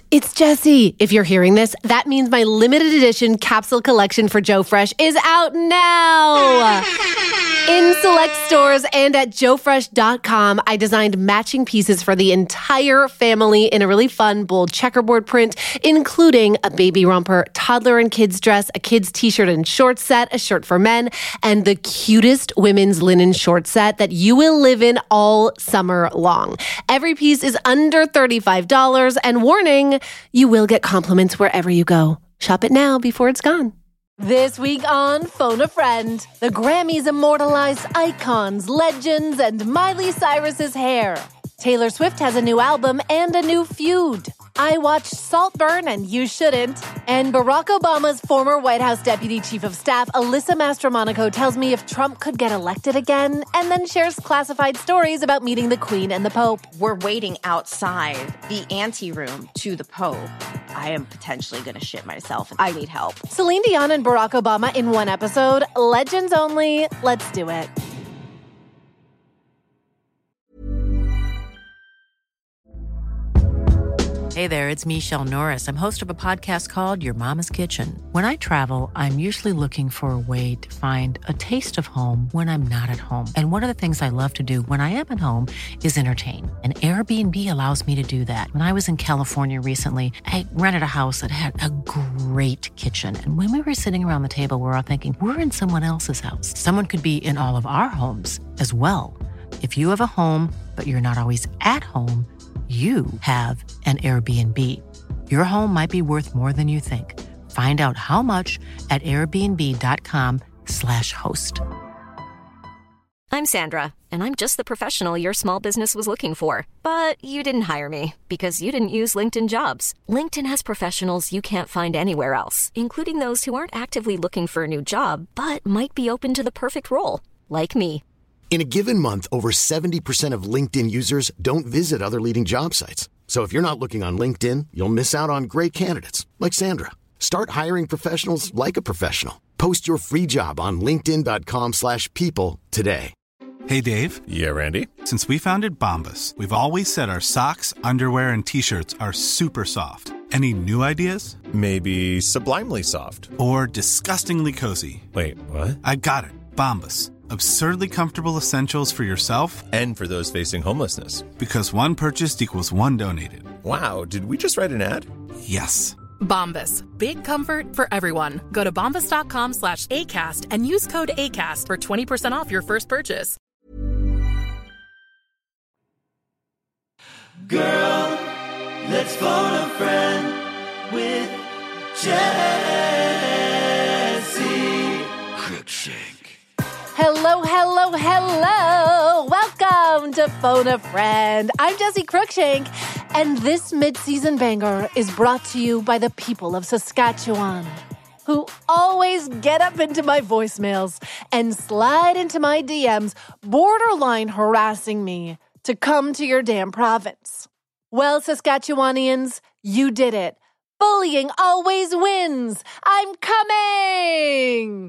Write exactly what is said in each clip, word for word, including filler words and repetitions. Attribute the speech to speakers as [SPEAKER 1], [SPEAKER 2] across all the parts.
[SPEAKER 1] It's Jessie. If you're hearing this, that means my limited edition capsule collection for Joe Fresh is out now. In select stores and at joe fresh dot com, I designed matching pieces for the entire family in a really fun, bold checkerboard print, including a baby romper, toddler and kids dress, a kids t-shirt and short set, a shirt for men, and the cutest women's linen short set that you will live in all summer long. Every piece is under thirty-five dollars, and warning, you will get compliments wherever you go. Shop it now before it's gone. This week on Phone a Friend, the Grammys immortalized icons, legends, and Miley Cyrus's hair. Taylor Swift has a new album and a new feud. I watched Saltburn and You Shouldn't. And Barack Obama's former White House Deputy Chief of Staff, Alyssa Mastromonaco, tells me if Trump could get elected again, and then shares classified stories about meeting the Queen and the Pope.
[SPEAKER 2] We're waiting outside the anteroom to the Pope. I am potentially going to shit myself. I need help.
[SPEAKER 1] Celine Dion and Barack Obama in one episode. Legends only. Let's do it.
[SPEAKER 3] Hey there, it's Michelle Norris. I'm host of a podcast called Your Mama's Kitchen. When I travel, I'm usually looking for a way to find a taste of home when I'm not at home. And one of the things I love to do when I am at home is entertain. And Airbnb allows me to do that. When I was in California recently, I rented a house that had a great kitchen. And when we were sitting around the table, we were all thinking, we're in someone else's house. Someone could be in all of our homes as well. If you have a home, but you're not always at home, you have an Airbnb. Your home might be worth more than you think. Find out how much at airbnb.com slash host.
[SPEAKER 4] I'm Sandra, and I'm just the professional your small business was looking for. But you didn't hire me because you didn't use LinkedIn Jobs. LinkedIn has professionals you can't find anywhere else, including those who aren't actively looking for a new job, but might be open to the perfect role, like me.
[SPEAKER 5] In a given month, over seventy percent of LinkedIn users don't visit other leading job sites. So if you're not looking on LinkedIn, you'll miss out on great candidates like Sandra. Start hiring professionals like a professional. Post your free job on linkedin dot com slash people today.
[SPEAKER 6] Hey, Dave.
[SPEAKER 7] Yeah, Randy.
[SPEAKER 6] Since we founded Bombas, we've always said our socks, underwear, and T-shirts are super soft. Any new ideas?
[SPEAKER 7] Maybe sublimely soft.
[SPEAKER 6] Or disgustingly cozy.
[SPEAKER 7] Wait, what?
[SPEAKER 6] I got it. Bombas. Absurdly comfortable essentials for yourself
[SPEAKER 7] and for those facing homelessness.
[SPEAKER 6] Because one purchased equals one donated.
[SPEAKER 7] Wow, did we just write an ad?
[SPEAKER 6] Yes.
[SPEAKER 8] Bombas. Big comfort for everyone. Go to bombas.com slash ACAST and use code ACAST for twenty percent off your first purchase.
[SPEAKER 9] Girl, let's phone a friend with Jessie Cruikshank.
[SPEAKER 1] Hello, hello, hello. Welcome to Phone a Friend. I'm Jessie Cruikshank, and this mid-season banger is brought to you by the people of Saskatchewan, who always get up into my voicemails and slide into my D Ms, borderline harassing me to come to your damn province. Well, Saskatchewanians, you did it. Bullying always wins. I'm coming!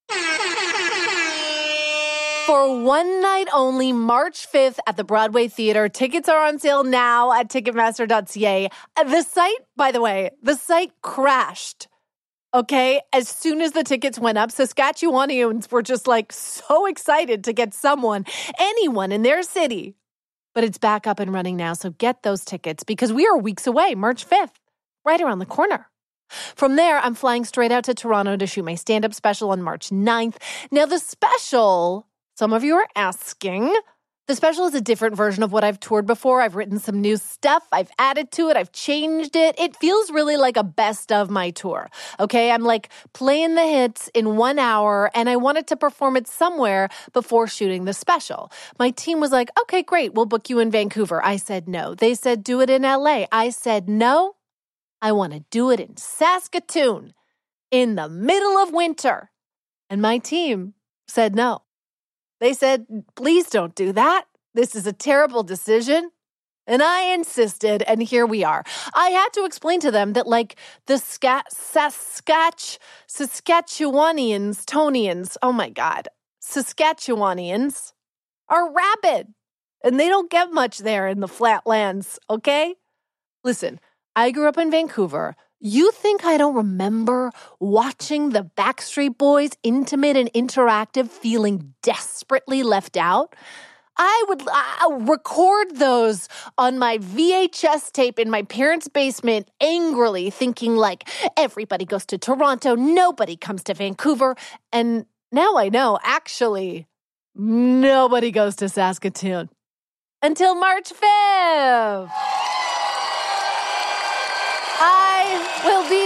[SPEAKER 1] For one night only, March fifth at the Broadway Theater. Tickets are on sale now at ticketmaster dot c a. The site, by the way, the site crashed. Okay? As soon as the tickets went up, Saskatchewanians were just like so excited to get someone, anyone in their city. But it's back up and running now, so get those tickets because we are weeks away, March fifth, right around the corner. From there, I'm flying straight out to Toronto to shoot my stand-up special on March ninth. Now, the special, some of you are asking, the special is a different version of what I've toured before. I've written some new stuff. I've added to it. I've changed it. It feels really like a best of my tour. Okay, I'm like playing the hits in one hour, and I wanted to perform it somewhere before shooting the special. My team was like, okay, great, we'll book you in Vancouver. I said no. They said, do it in L A. I said no. I want to do it in Saskatoon in the middle of winter. And my team said no. They said, please don't do that. This is a terrible decision. And I insisted, and here we are. I had to explain to them that, like, the Ska- Saskatch, Saskatchewanians, Tonians, oh my God, Saskatchewanians are rabid. And they don't get much there in the flatlands, okay? Listen, I grew up in Vancouver. You think I don't remember watching the Backstreet Boys intimate and interactive, feeling desperately left out? I would uh, record those on my V H S tape in my parents' basement angrily, thinking like, everybody goes to Toronto, nobody comes to Vancouver. And now I know, actually, nobody goes to Saskatoon. Until March fifth. I will be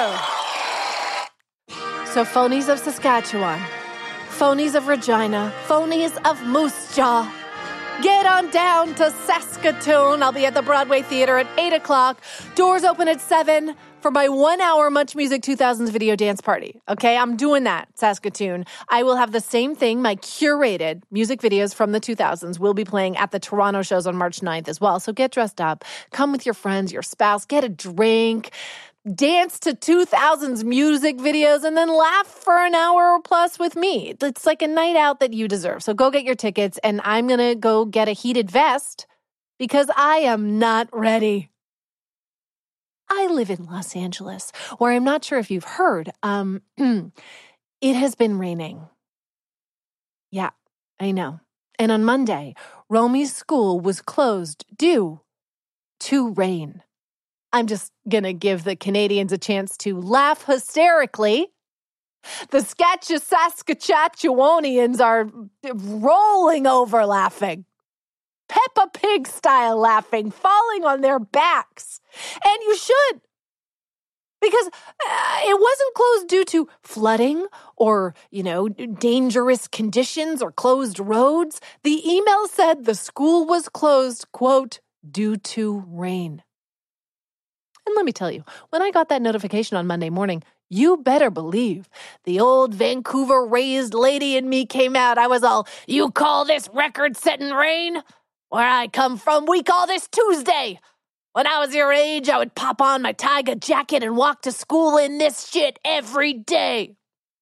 [SPEAKER 1] there. So phonies of Saskatchewan, phonies of Regina, phonies of Moose Jaw, get on down to Saskatoon. I'll be at the Broadway Theater at eight o'clock. Doors open at seven for my one-hour Much Music two thousands video dance party. Okay, I'm doing that, Saskatoon. I will have the same thing. My curated music videos from the two thousands will be playing at the Toronto shows on March ninth as well. So get dressed up. Come with your friends, your spouse. Get a drink. Dance to two thousands music videos and then laugh for an hour or plus with me. It's like a night out that you deserve. So go get your tickets, and I'm going to go get a heated vest because I am not ready. I live in Los Angeles, where I'm not sure if you've heard, um, it has been raining. Yeah, I know. And on Monday, Romy's school was closed due to rain. I'm just going to give the Canadians a chance to laugh hysterically. The Saskatchewanians are rolling over laughing. Peppa Pig style laughing, falling on their backs. And you should. Because uh, it wasn't closed due to flooding or, you know, dangerous conditions or closed roads. The email said the school was closed, quote, due to rain. And let me tell you, when I got that notification on Monday morning, you better believe the old Vancouver-raised lady in me came out. I was all, you call this record-setting rain? Where I come from, we call this Tuesday. When I was your age, I would pop on my Tiger jacket and walk to school in this shit every day.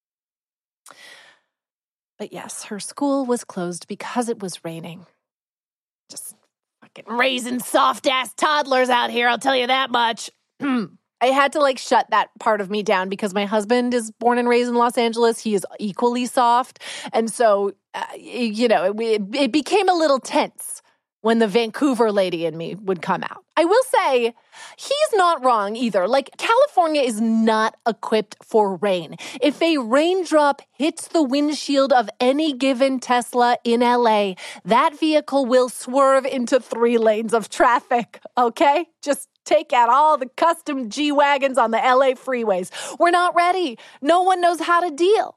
[SPEAKER 1] But yes, her school was closed because it was raining. Just fucking raising soft-ass toddlers out here, I'll tell you that much. I had to like shut that part of me down because my husband is born and raised in Los Angeles. He is equally soft. And so, uh, you know, it, it became a little tense when the Vancouver lady in me would come out. I will say, he's not wrong either. Like, California is not equipped for rain. If a raindrop hits the windshield of any given Tesla in L A, that vehicle will swerve into three lanes of traffic, okay? Just take out all the custom G-Wagons on the L A freeways. We're not ready. No one knows how to deal.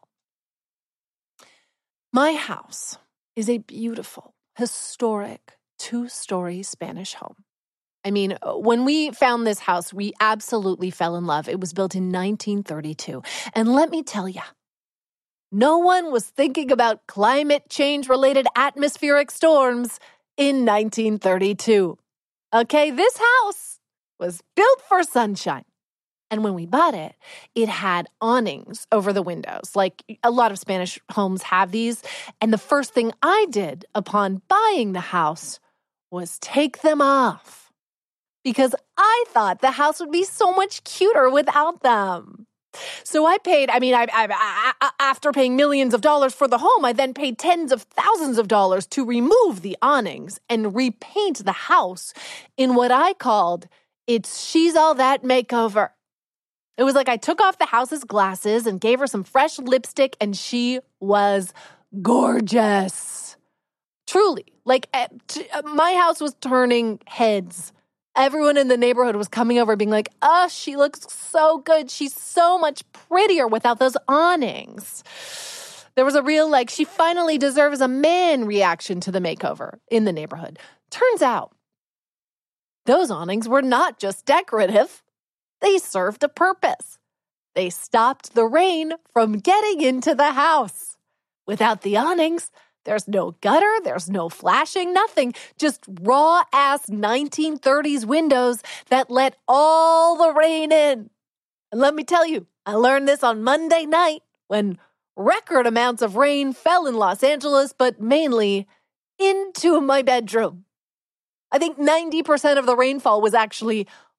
[SPEAKER 1] My house is a beautiful, historic, two-story Spanish home. I mean, when we found this house, we absolutely fell in love. It was built in nineteen thirty-two. And let me tell you, no one was thinking about climate change-related atmospheric storms in nineteen thirty-two. Okay, this house was built for sunshine. And when we bought it, it had awnings over the windows. Like a lot of Spanish homes have these. And the first thing I did upon buying the house was take them off because I thought the house would be so much cuter without them. So I paid, I mean, I, I, I, after paying millions of dollars for the home, I then paid tens of thousands of dollars to remove the awnings and repaint the house in what I called its She's All That makeover. It was like I took off the house's glasses and gave her some fresh lipstick, and she was gorgeous. Truly, like my house was turning heads. Everyone in the neighborhood was coming over being like, oh, she looks so good. She's so much prettier without those awnings. There was a real, like, she finally deserves a man reaction to the makeover in the neighborhood. Turns out, those awnings were not just decorative. They served a purpose. They stopped the rain from getting into the house. Without the awnings, there's no gutter, there's no flashing, nothing. Just raw-ass nineteen thirties windows that let all the rain in. And let me tell you, I learned this on Monday night when record amounts of rain fell in Los Angeles, but mainly into my bedroom. I think ninety percent of the rainfall was actually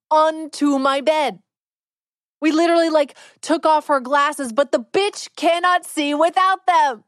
[SPEAKER 1] onto my bed. We literally like took off her glasses, but the bitch cannot see without them.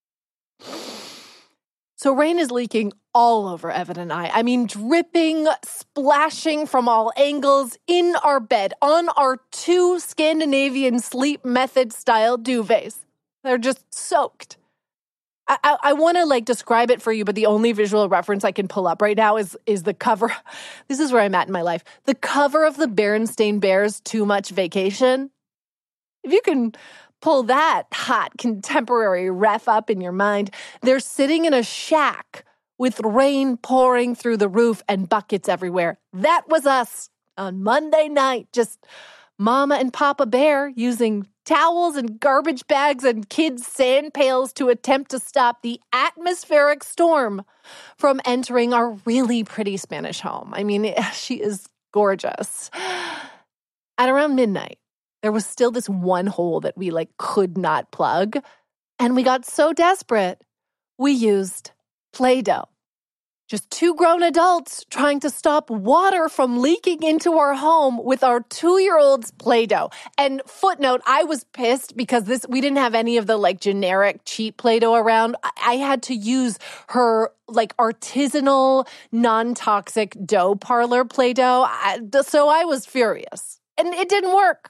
[SPEAKER 1] So rain is leaking all over Evan and I. I mean, dripping, splashing from all angles in our bed on our two Scandinavian sleep method style duvets. They're just soaked. I, I, I want to like describe it for you, but the only visual reference I can pull up right now is, is the cover. This is where I'm at in my life. The cover of the Berenstain Bears Too Much Vacation. If you can pull that hot contemporary ref up in your mind, they're sitting in a shack with rain pouring through the roof and buckets everywhere. That was us on Monday night, just Mama and Papa Bear using towels and garbage bags and kids' sand pails to attempt to stop the atmospheric storm from entering our really pretty Spanish home. I mean, she is gorgeous. At around midnight, there was still this one hole that we like could not plug. And we got so desperate, we used Play-Doh. Just two grown adults trying to stop water from leaking into our home with our two-year-old's Play-Doh. And footnote, I was pissed because this we didn't have any of the like generic cheap Play-Doh around. I, I had to use her like artisanal, non-toxic dough parlor Play-Doh. I, so I was furious. And it didn't work.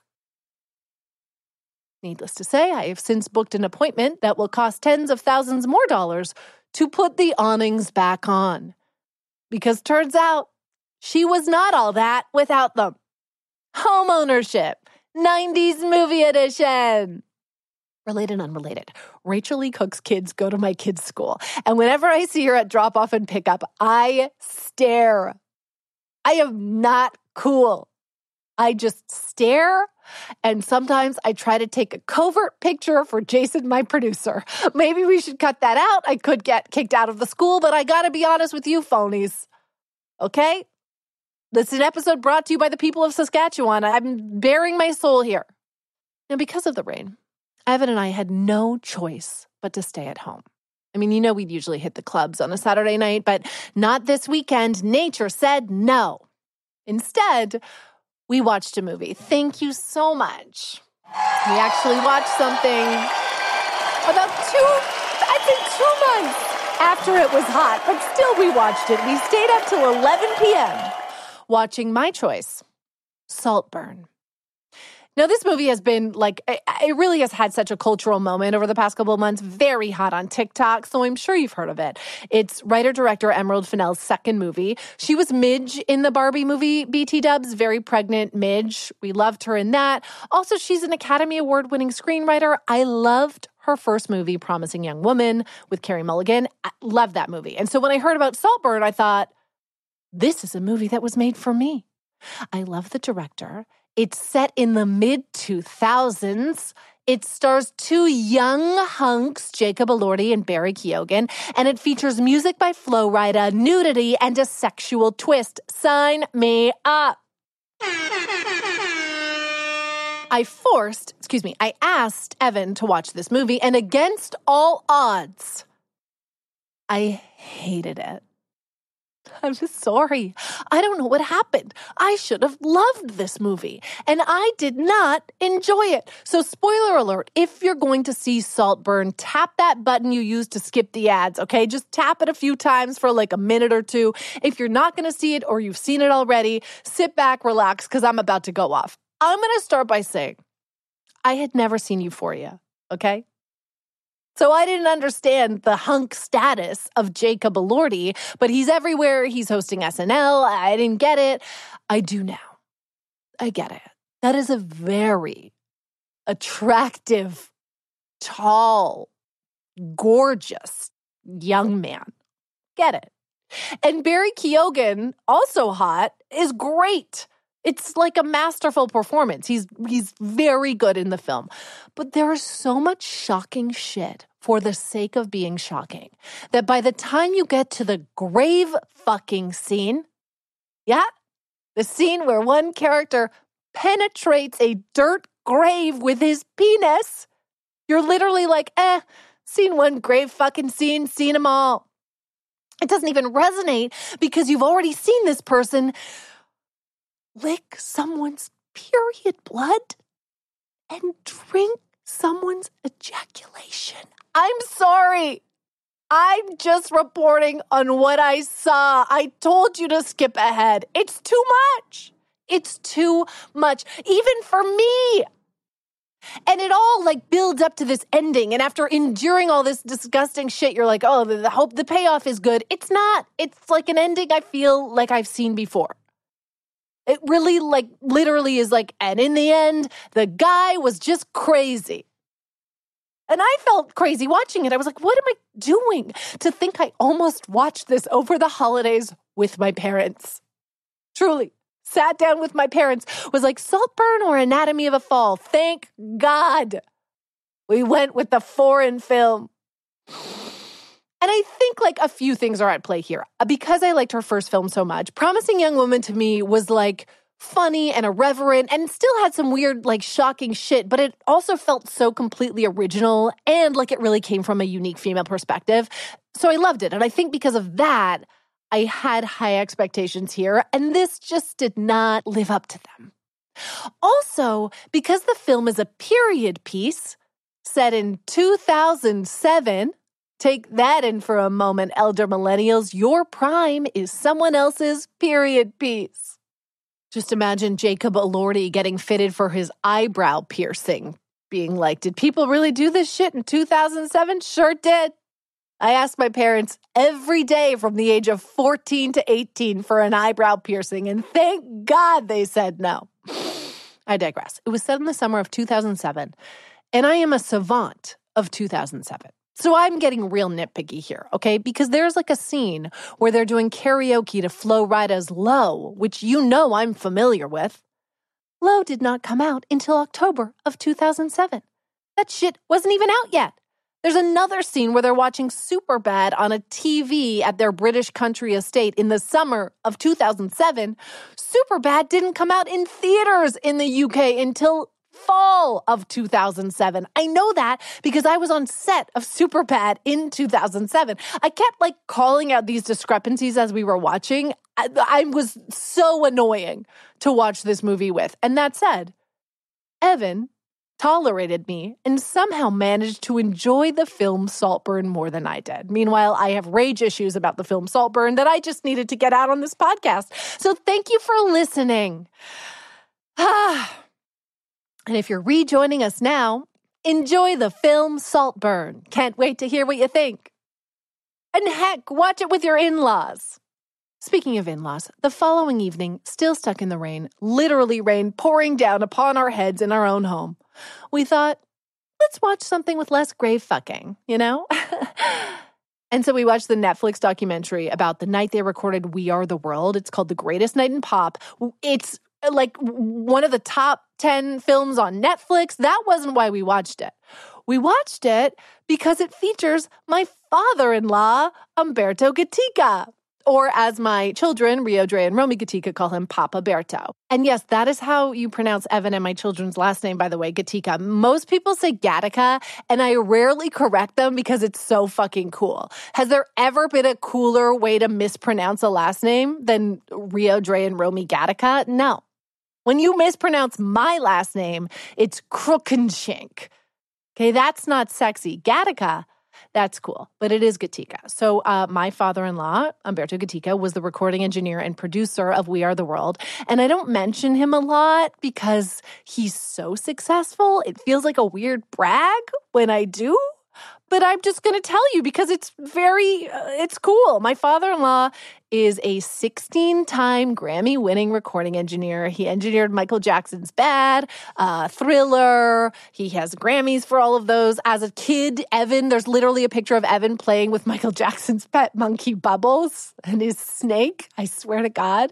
[SPEAKER 1] Needless to say, I have since booked an appointment that will cost tens of thousands more dollars to put the awnings back on. Because turns out, she was not all that without them. Home ownership, nineties movie edition. Related, unrelated. Rachel Lee Cook's kids go to my kids' school. And whenever I see her at drop-off and pickup, I stare. I am not cool. I just stare, and sometimes I try to take a covert picture for Jason, my producer. Maybe we should cut that out. I could get kicked out of the school, but I gotta be honest with you, phonies. Okay? This is an episode brought to you by the people of Saskatchewan. I'm bearing my soul here. Now, because of the rain, Evan and I had no choice but to stay at home. I mean, you know we'd usually hit the clubs on a Saturday night, but not this weekend. Nature said no. Instead, we watched a movie. Thank you so much. We actually watched something about two, I'd say two months after it was hot, but still we watched it. We stayed up till eleven p.m. watching my choice, Saltburn. Now, this movie has been like, it really has had such a cultural moment over the past couple of months, very hot on TikTok, so I'm sure you've heard of it. It's writer-director Emerald Fennell's second movie. She was Midge in the Barbie movie, B T Dubs, very pregnant Midge. We loved her in that. Also, she's an Academy Award-winning screenwriter. I loved her first movie, Promising Young Woman, with Carey Mulligan. I love that movie. And so when I heard about Saltburn, I thought, this is a movie that was made for me. I love the director. It's set in the mid two thousands. It stars two young hunks, Jacob Elordi and Barry Keoghan, and it features music by Flo Rida, nudity, and a sexual twist. Sign me up. I forced, excuse me, I asked Evan to watch this movie, and against all odds, I hated it. I'm just sorry. I don't know what happened. I should have loved this movie, and I did not enjoy it. So spoiler alert, if you're going to see Saltburn, tap that button you use to skip the ads, okay? Just tap it a few times for like a minute or two. If you're not going to see it or you've seen it already, sit back, relax, because I'm about to go off. I'm going to start by saying I had never seen Euphoria, okay? So I didn't understand the hunk status of Jacob Elordi, but he's everywhere. He's hosting S N L. I didn't get it. I do now. I get it. That is a very attractive, tall, gorgeous young man. Get it. And Barry Keoghan, also hot, is great. It's like a masterful performance. He's he's very good in the film. But there is so much shocking shit for the sake of being shocking that by the time you get to the grave fucking scene, yeah, the scene where one character penetrates a dirt grave with his penis, you're literally like, eh, seen one grave fucking scene, seen them all. It doesn't even resonate because you've already seen this person lick someone's period blood and drink someone's ejaculation. I'm sorry. I'm just reporting on what I saw. I told you to skip ahead. It's too much. It's too much, even for me. And it all like builds up to this ending. And after enduring all this disgusting shit, you're like, oh, the, the hope, the payoff is good. It's not. It's like an ending I feel like I've seen before. It really like literally is like, and in the end, the guy was just crazy. And I felt crazy watching it. I was like, what am I doing? To think I almost watched this over the holidays with my parents. Truly. Sat down with my parents, was like, Saltburn or Anatomy of a Fall? Thank God. We went with the foreign film. And I think like a few things are at play here. Because I liked her first film so much, Promising Young Woman to me was like funny and irreverent and still had some weird, like shocking shit, but it also felt so completely original and like it really came from a unique female perspective. So I loved it. And I think because of that, I had high expectations here, and this just did not live up to them. Also, because the film is a period piece set in two thousand seven, take that in for a moment, elder millennials, your prime is someone else's period piece. Just imagine Jacob Elordi getting fitted for his eyebrow piercing, being like, did people really do this shit in two thousand seven? Sure did. I asked my parents every day from the age of fourteen to eighteen for an eyebrow piercing, and thank God they said no. I digress. It was set in the summer of two thousand seven, and I am a savant of two thousand seven. So I'm getting real nitpicky here, okay? Because there's like a scene where they're doing karaoke to Flo Rida's Low, which you know I'm familiar with. Low did not come out until October of two thousand seven. That shit wasn't even out yet. There's another scene where they're watching Superbad on a T V at their British country estate in the summer of two thousand seven. Superbad didn't come out in theaters in the U K until fall of two thousand seven. I know that because I was on set of Superbad in two thousand seven. I kept like calling out these discrepancies as we were watching. I, I was so annoying to watch this movie with. And that said, Evan tolerated me and somehow managed to enjoy the film Saltburn more than I did. Meanwhile, I have rage issues about the film Saltburn that I just needed to get out on this podcast. So thank you for listening. And if you're rejoining us now, enjoy the film Saltburn. Can't wait to hear what you think. And heck, watch it with your in-laws. Speaking of in-laws, the following evening, still stuck in the rain, literally rain pouring down upon our heads in our own home, we thought, let's watch something with less grave fucking, you know? And so we watched the Netflix documentary about the night they recorded We Are the World. It's called The Greatest Night in Pop. It's like one of the top ten films on Netflix. That wasn't why we watched it. We watched it because it features my father-in-law, Umberto Gatica. Or as my children, Rio Dre and Romy Gatica, call him Papa Berto. And yes, that is how you pronounce Evan and my children's last name, by the way, Gatica. Most people say Gattaca, and I rarely correct them because it's so fucking cool. Has there ever been a cooler way to mispronounce a last name than Rio Dre and Romy Gatica? No. When you mispronounce my last name, it's Crookenshink. Okay, that's not sexy. Gattaca, that's cool, but it is Gatica. So uh, my father-in-law, Umberto Gatica, was the recording engineer and producer of We Are the World. And I don't mention him a lot because he's so successful. It feels like a weird brag when I do. But I'm just going to tell you because it's very, uh, it's cool. My father-in-law is a sixteen-time Grammy-winning recording engineer. He engineered Michael Jackson's Bad, uh, Thriller. He has Grammys for all of those. As a kid, Evan, there's literally a picture of Evan playing with Michael Jackson's pet monkey Bubbles and his snake. I swear to God.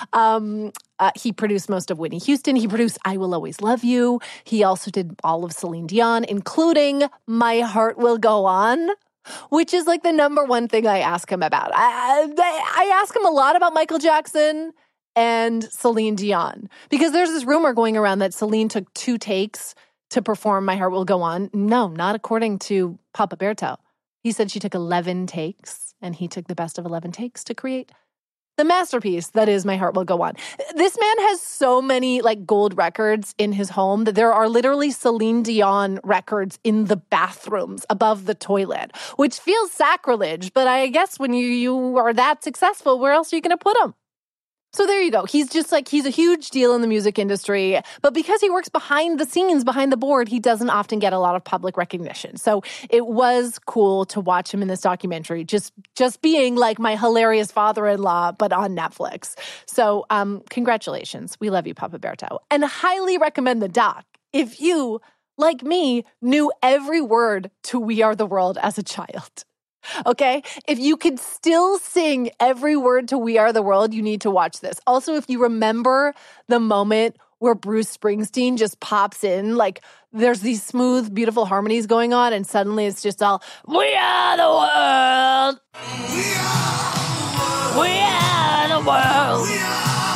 [SPEAKER 1] Um, Uh, he produced most of Whitney Houston. He produced I Will Always Love You. He also did all of Celine Dion, including My Heart Will Go On, which is like the number one thing I ask him about. I, I, I ask him a lot about Michael Jackson and Celine Dion because there's this rumor going around that Celine took two takes to perform My Heart Will Go On. No, not according to Papa Berto. He said she took eleven takes and he took the best of eleven takes to create The masterpiece that is My Heart Will Go On. This man has so many like gold records in his home that there are literally Celine Dion records in the bathrooms above the toilet, which feels sacrilege. But I guess when you, you are that successful, where else are you going to put them? So there you go. He's just like, he's a huge deal in the music industry, but because he works behind the scenes, behind the board, he doesn't often get a lot of public recognition. So it was cool to watch him in this documentary, just, just being like my hilarious father-in-law, but on Netflix. So um, congratulations. We love you, Papa Berto. And highly recommend the doc if you, like me, knew every word to We Are the World as a child. Okay? If you could still sing every word to We Are the World, you need to watch this. Also, if you remember the moment where Bruce Springsteen just pops in, like there's these smooth, beautiful harmonies going on, and suddenly it's just all, We are the world! We are, we are the world! We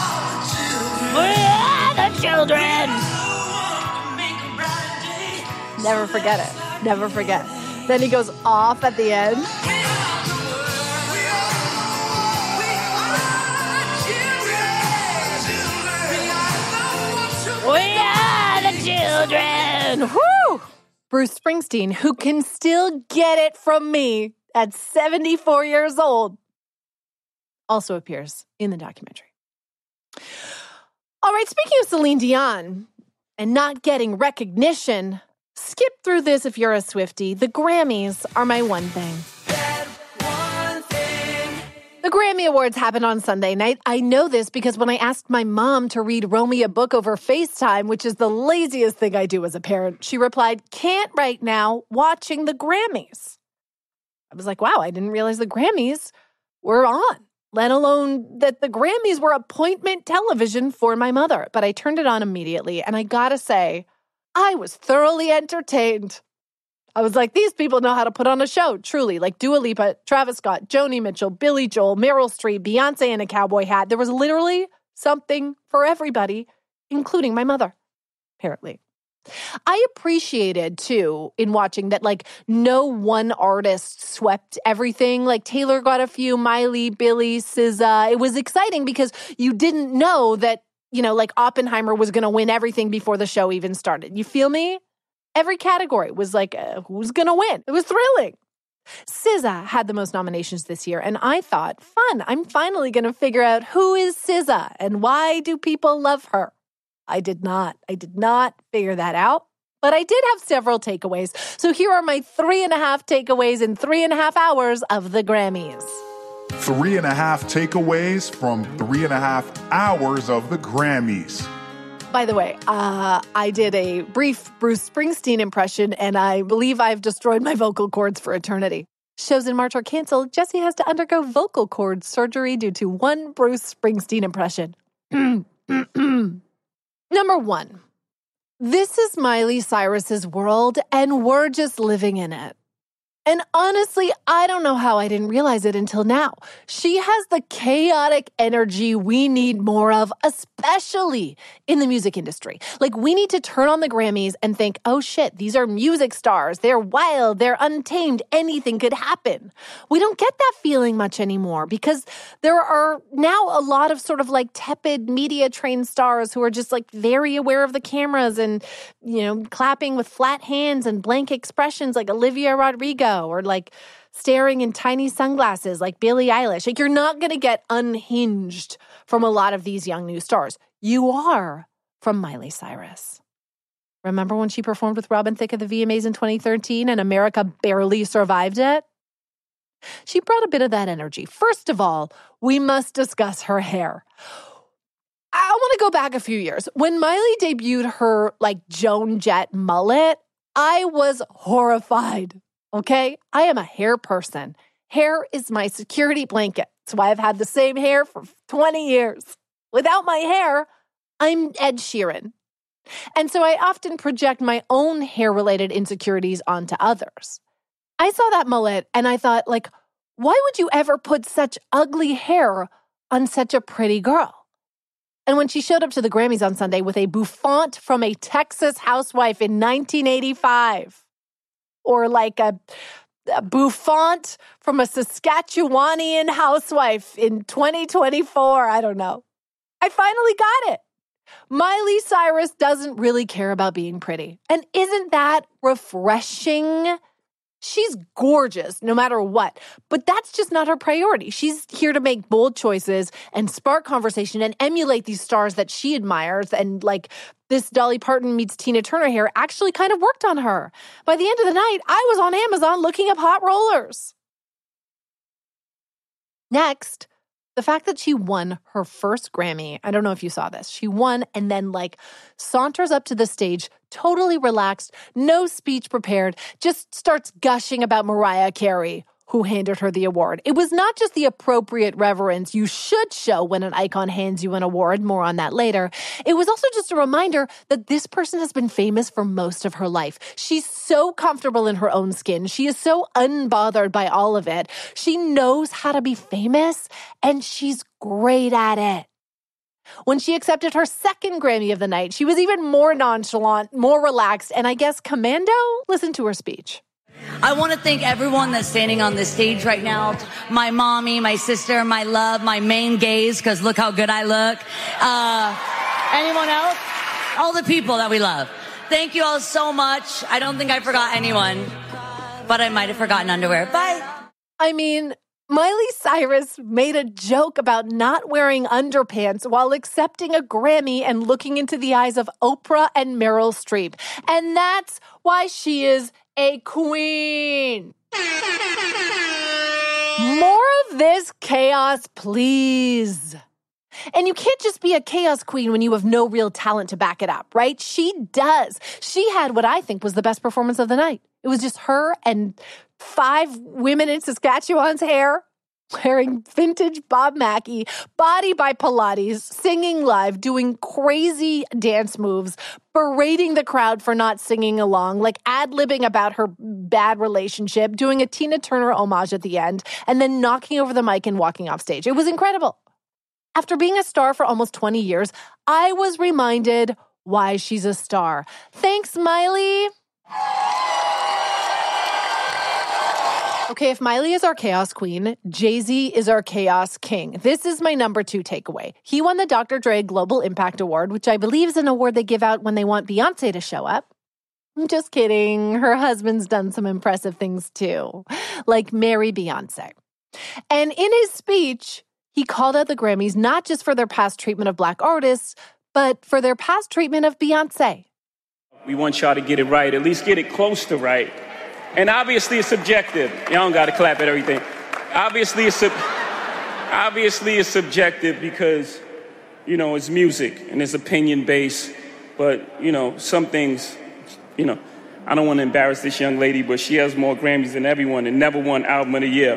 [SPEAKER 1] are the children! Never forget it. Never forget. Then he goes off at the end. We are the children. Woo! Bruce Springsteen, who can still get it from me at seventy-four years old, also appears in the documentary. All right, speaking of Celine Dion and not getting recognition, skip through this if you're a Swiftie. The Grammys are my one thing. That one thing. The Grammy Awards happened on Sunday night. I know this because when I asked my mom to read Romy a book over FaceTime, which is the laziest thing I do as a parent, she replied, can't right now, watching the Grammys. I was like, wow, I didn't realize the Grammys were on, let alone that the Grammys were appointment television for my mother. But I turned it on immediately, and I gotta say, I was thoroughly entertained. I was like, these people know how to put on a show, truly. Like Dua Lipa, Travis Scott, Joni Mitchell, Billy Joel, Meryl Streep, Beyonce in a cowboy hat. There was literally something for everybody, including my mother, apparently. I appreciated, too, in watching that, like, no one artist swept everything. Like, Taylor got a few, Miley, Billy, S Z A. It was exciting because you didn't know that, you know, like Oppenheimer was going to win everything before the show even started. You feel me? Every category was like, uh, who's going to win? It was thrilling. S Z A had the most nominations this year, and I thought, fun, I'm finally going to figure out who is S Z A and why do people love her? I did not. I did not figure that out, but I did have several takeaways. So here are my three and a half takeaways in three and a half hours of the Grammys.
[SPEAKER 10] Three and a half takeaways from three and a half hours of the Grammys.
[SPEAKER 1] By the way, uh, I did a brief Bruce Springsteen impression, and I believe I've destroyed my vocal cords for eternity. Shows in March are canceled. Jesse has to undergo vocal cord surgery due to one Bruce Springsteen impression. Number one, this is Miley Cyrus's world, and we're just living in it. And honestly, I don't know how I didn't realize it until now. She has the chaotic energy we need more of, especially in the music industry. Like, we need to turn on the Grammys and think, oh shit, these are music stars. They're wild. They're untamed. Anything could happen. We don't get that feeling much anymore because there are now a lot of sort of like tepid media-trained stars who are just like very aware of the cameras and, you know, clapping with flat hands and blank expressions like Olivia Rodrigo. Or like staring in tiny sunglasses like Billie Eilish. Like, you're not going to get unhinged from a lot of these young new stars. You are from Miley Cyrus. Remember when she performed with Robin Thicke at the V M As in twenty thirteen and America barely survived it? She brought a bit of that energy. First of all, we must discuss her hair. I want to go back a few years. When Miley debuted her like Joan Jett mullet, I was horrified. Okay, I am a hair person. Hair is my security blanket. That's why I've had the same hair for twenty years. Without my hair, I'm Ed Sheeran. And so I often project my own hair-related insecurities onto others. I saw that mullet and I thought, like, why would you ever put such ugly hair on such a pretty girl? And when she showed up to the Grammys on Sunday with a bouffant from a Texas housewife in nineteen eighty-five, or like a bouffant from a Saskatchewanian housewife in twenty twenty-four. I don't know. I finally got it. Miley Cyrus doesn't really care about being pretty. And isn't that refreshing? She's gorgeous no matter what, but that's just not her priority. She's here to make bold choices and spark conversation and emulate these stars that she admires. And like this Dolly Parton meets Tina Turner hair actually kind of worked on her. By the end of the night, I was on Amazon looking up hot rollers. Next, the fact that she won her first Grammy. I don't know if you saw this. She won and then like saunters up to the stage, totally relaxed, no speech prepared, just starts gushing about Mariah Carey, who handed her the award. It was not just the appropriate reverence you should show when an icon hands you an award, more on that later. It was also just a reminder that this person has been famous for most of her life. She's so comfortable in her own skin. She is so unbothered by all of it. She knows how to be famous, and she's great at it. When she accepted her second Grammy of the night, she was even more nonchalant, more relaxed, and I guess commando. Listen to her speech.
[SPEAKER 11] I want to thank everyone that's standing on this stage right now. My mommy, my sister, my love, my main gaze, because look how good I look. Uh, anyone else? All the people that we love. Thank you all so much. I don't think I forgot anyone, but I might have forgotten underwear. Bye.
[SPEAKER 1] I mean, Miley Cyrus made a joke about not wearing underpants while accepting a Grammy and looking into the eyes of Oprah and Meryl Streep. And that's why she is a queen. More of this chaos, please. And you can't just be a chaos queen when you have no real talent to back it up, right? She does. She had what I think was the best performance of the night. It was just her and five women in Saskatchewan's hair, wearing vintage Bob Mackie, Body by Pilates, singing live, doing crazy dance moves, berating the crowd for not singing along, like ad-libbing about her bad relationship, doing a Tina Turner homage at the end, and then knocking over the mic and walking off stage. It was incredible. After being a star for almost twenty years, I was reminded why she's a star. Thanks, Miley. Okay, if Miley is our chaos queen, Jay-Z is our chaos king. This is my number two takeaway. He won the Doctor Dre Global Impact Award, which I believe is an award they give out when they want Beyonce to show up. I'm just kidding. Her husband's done some impressive things too, like marry Beyonce. And in his speech, he called out the Grammys not just for their past treatment of Black artists, but for their past treatment of Beyonce.
[SPEAKER 12] We want y'all to get it right, at least get it close to right. And obviously it's subjective. Y'all don't got to clap at everything. Obviously it's sub- obviously it's subjective because, you know, it's music and it's opinion-based. But, you know, some things, you know, I don't want to embarrass this young lady, but she has more Grammys than everyone and never won Album of the Year.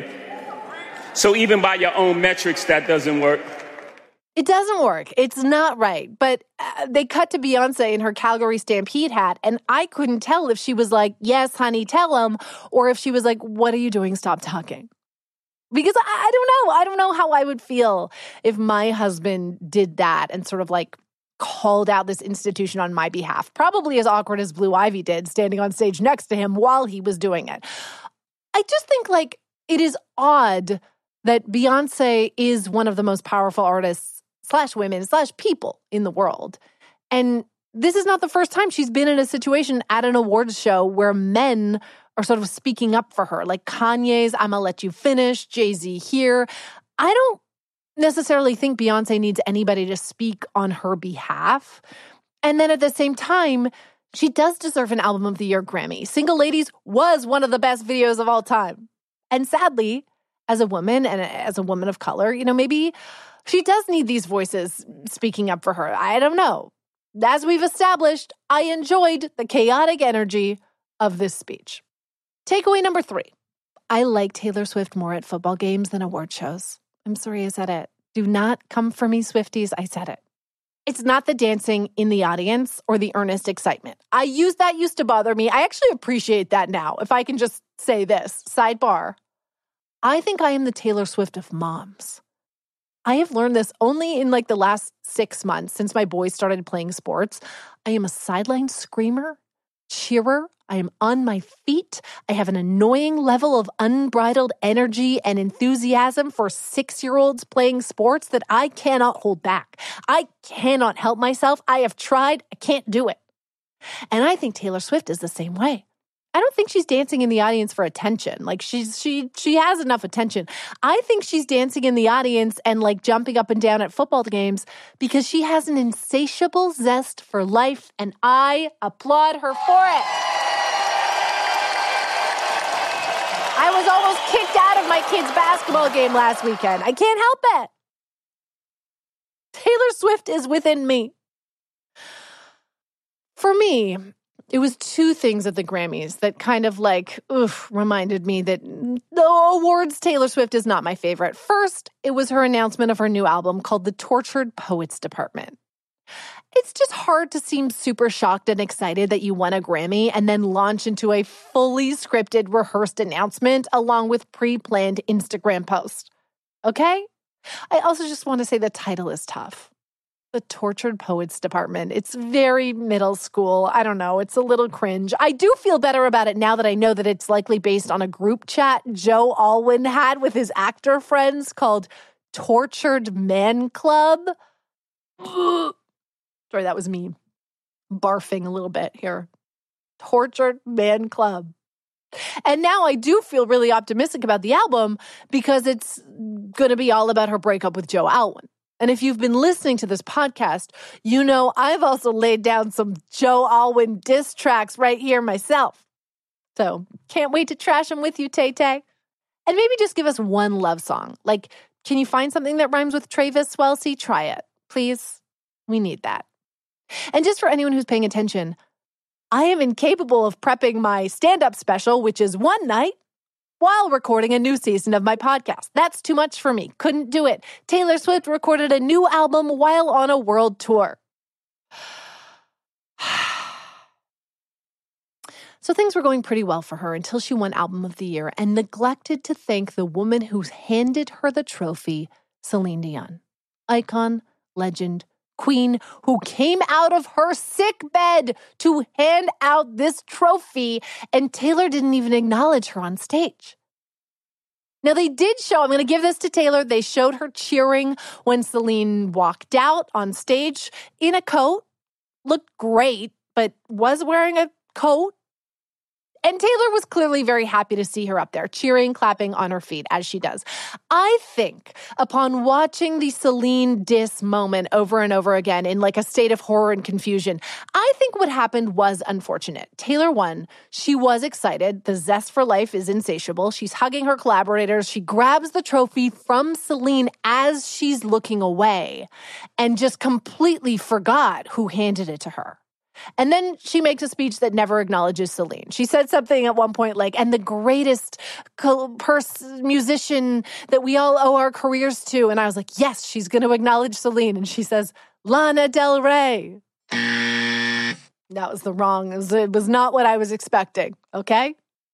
[SPEAKER 12] So even by your own metrics, that doesn't work.
[SPEAKER 1] It doesn't work. It's not right. But uh, they cut to Beyonce in her Calgary Stampede hat, and I couldn't tell if she was like, yes, honey, tell him, or if she was like, what are you doing? Stop talking. Because I, I don't know. I don't know how I would feel if my husband did that and sort of like called out this institution on my behalf. Probably as awkward as Blue Ivy did, standing on stage next to him while he was doing it. I just think like it is odd that Beyonce is one of the most powerful artists slash women, slash people in the world. And this is not the first time she's been in a situation at an awards show where men are sort of speaking up for her, like Kanye's I'ma Let You Finish, Jay-Z here. I don't necessarily think Beyonce needs anybody to speak on her behalf. And then at the same time, she does deserve an Album of the Year Grammy. Single Ladies was one of the best videos of all time. And sadly, as a woman and as a woman of color, you know, maybe she does need these voices speaking up for her. I don't know. As we've established, I enjoyed the chaotic energy of this speech. Takeaway number three. I like Taylor Swift more at football games than award shows. I'm sorry I said it. Do not come for me, Swifties. I said it. It's not the dancing in the audience or the earnest excitement. I used that used to bother me. I actually appreciate that now, if I can just say this. Sidebar. I think I am the Taylor Swift of moms. I have learned this only in like the last six months since my boys started playing sports. I am a sideline screamer, cheerer. I am on my feet. I have an annoying level of unbridled energy and enthusiasm for six-year-olds playing sports that I cannot hold back. I cannot help myself. I have tried. I can't do it. And I think Taylor Swift is the same way. I don't think she's dancing in the audience for attention. Like she's she she has enough attention. I think she's dancing in the audience and like jumping up and down at football games because she has an insatiable zest for life, and I applaud her for it. I was almost kicked out of my kids' basketball game last weekend. I can't help it. Taylor Swift is within me. For me, it was two things at the Grammys that kind of like, oof, reminded me that the awards Taylor Swift is not my favorite. First, it was her announcement of her new album called The Tortured Poets Department. It's just hard to seem super shocked and excited that you won a Grammy and then launch into a fully scripted, rehearsed announcement along with pre-planned Instagram posts. Okay? I also just want to say the title is tough. The Tortured Poets Department. It's very middle school. I don't know. It's a little cringe. I do feel better about it now that I know that it's likely based on a group chat Joe Alwyn had with his actor friends called Tortured Man Club. Sorry, that was me barfing a little bit here. Tortured Man Club. And now I do feel really optimistic about the album because it's going to be all about her breakup with Joe Alwyn. And if you've been listening to this podcast, you know I've also laid down some Joe Alwyn diss tracks right here myself. So can't wait to trash them with you, Tay-Tay. And maybe just give us one love song. Like, can you find something that rhymes with Travis Welce? Try it. Please. We need that. And just for anyone who's paying attention, I am incapable of prepping my stand-up special, which is one night, while recording a new season of my podcast. That's too much for me. Couldn't do it. Taylor Swift recorded a new album while on a world tour. So things were going pretty well for her until she won Album of the Year and neglected to thank the woman who handed her the trophy, Celine Dion. Icon, legend, queen, who came out of her sick bed to hand out this trophy, and Taylor didn't even acknowledge her on stage. Now, they did show, I'm going to give this to Taylor, they showed her cheering when Celine walked out on stage in a coat, looked great, but was wearing a coat. And Taylor was clearly very happy to see her up there, cheering, clapping on her feet, as she does. I think upon watching the Celine diss moment over and over again in like a state of horror and confusion, I think what happened was unfortunate. Taylor won. She was excited. The zest for life is insatiable. She's hugging her collaborators. She grabs the trophy from Celine as she's looking away and just completely forgot who handed it to her. And then she makes a speech that never acknowledges Celine. She said something at one point like, and the greatest person, musician that we all owe our careers to. And I was like, yes, she's going to acknowledge Celine. And she says, Lana Del Rey. That was the wrong, it was, it was not what I was expecting, okay?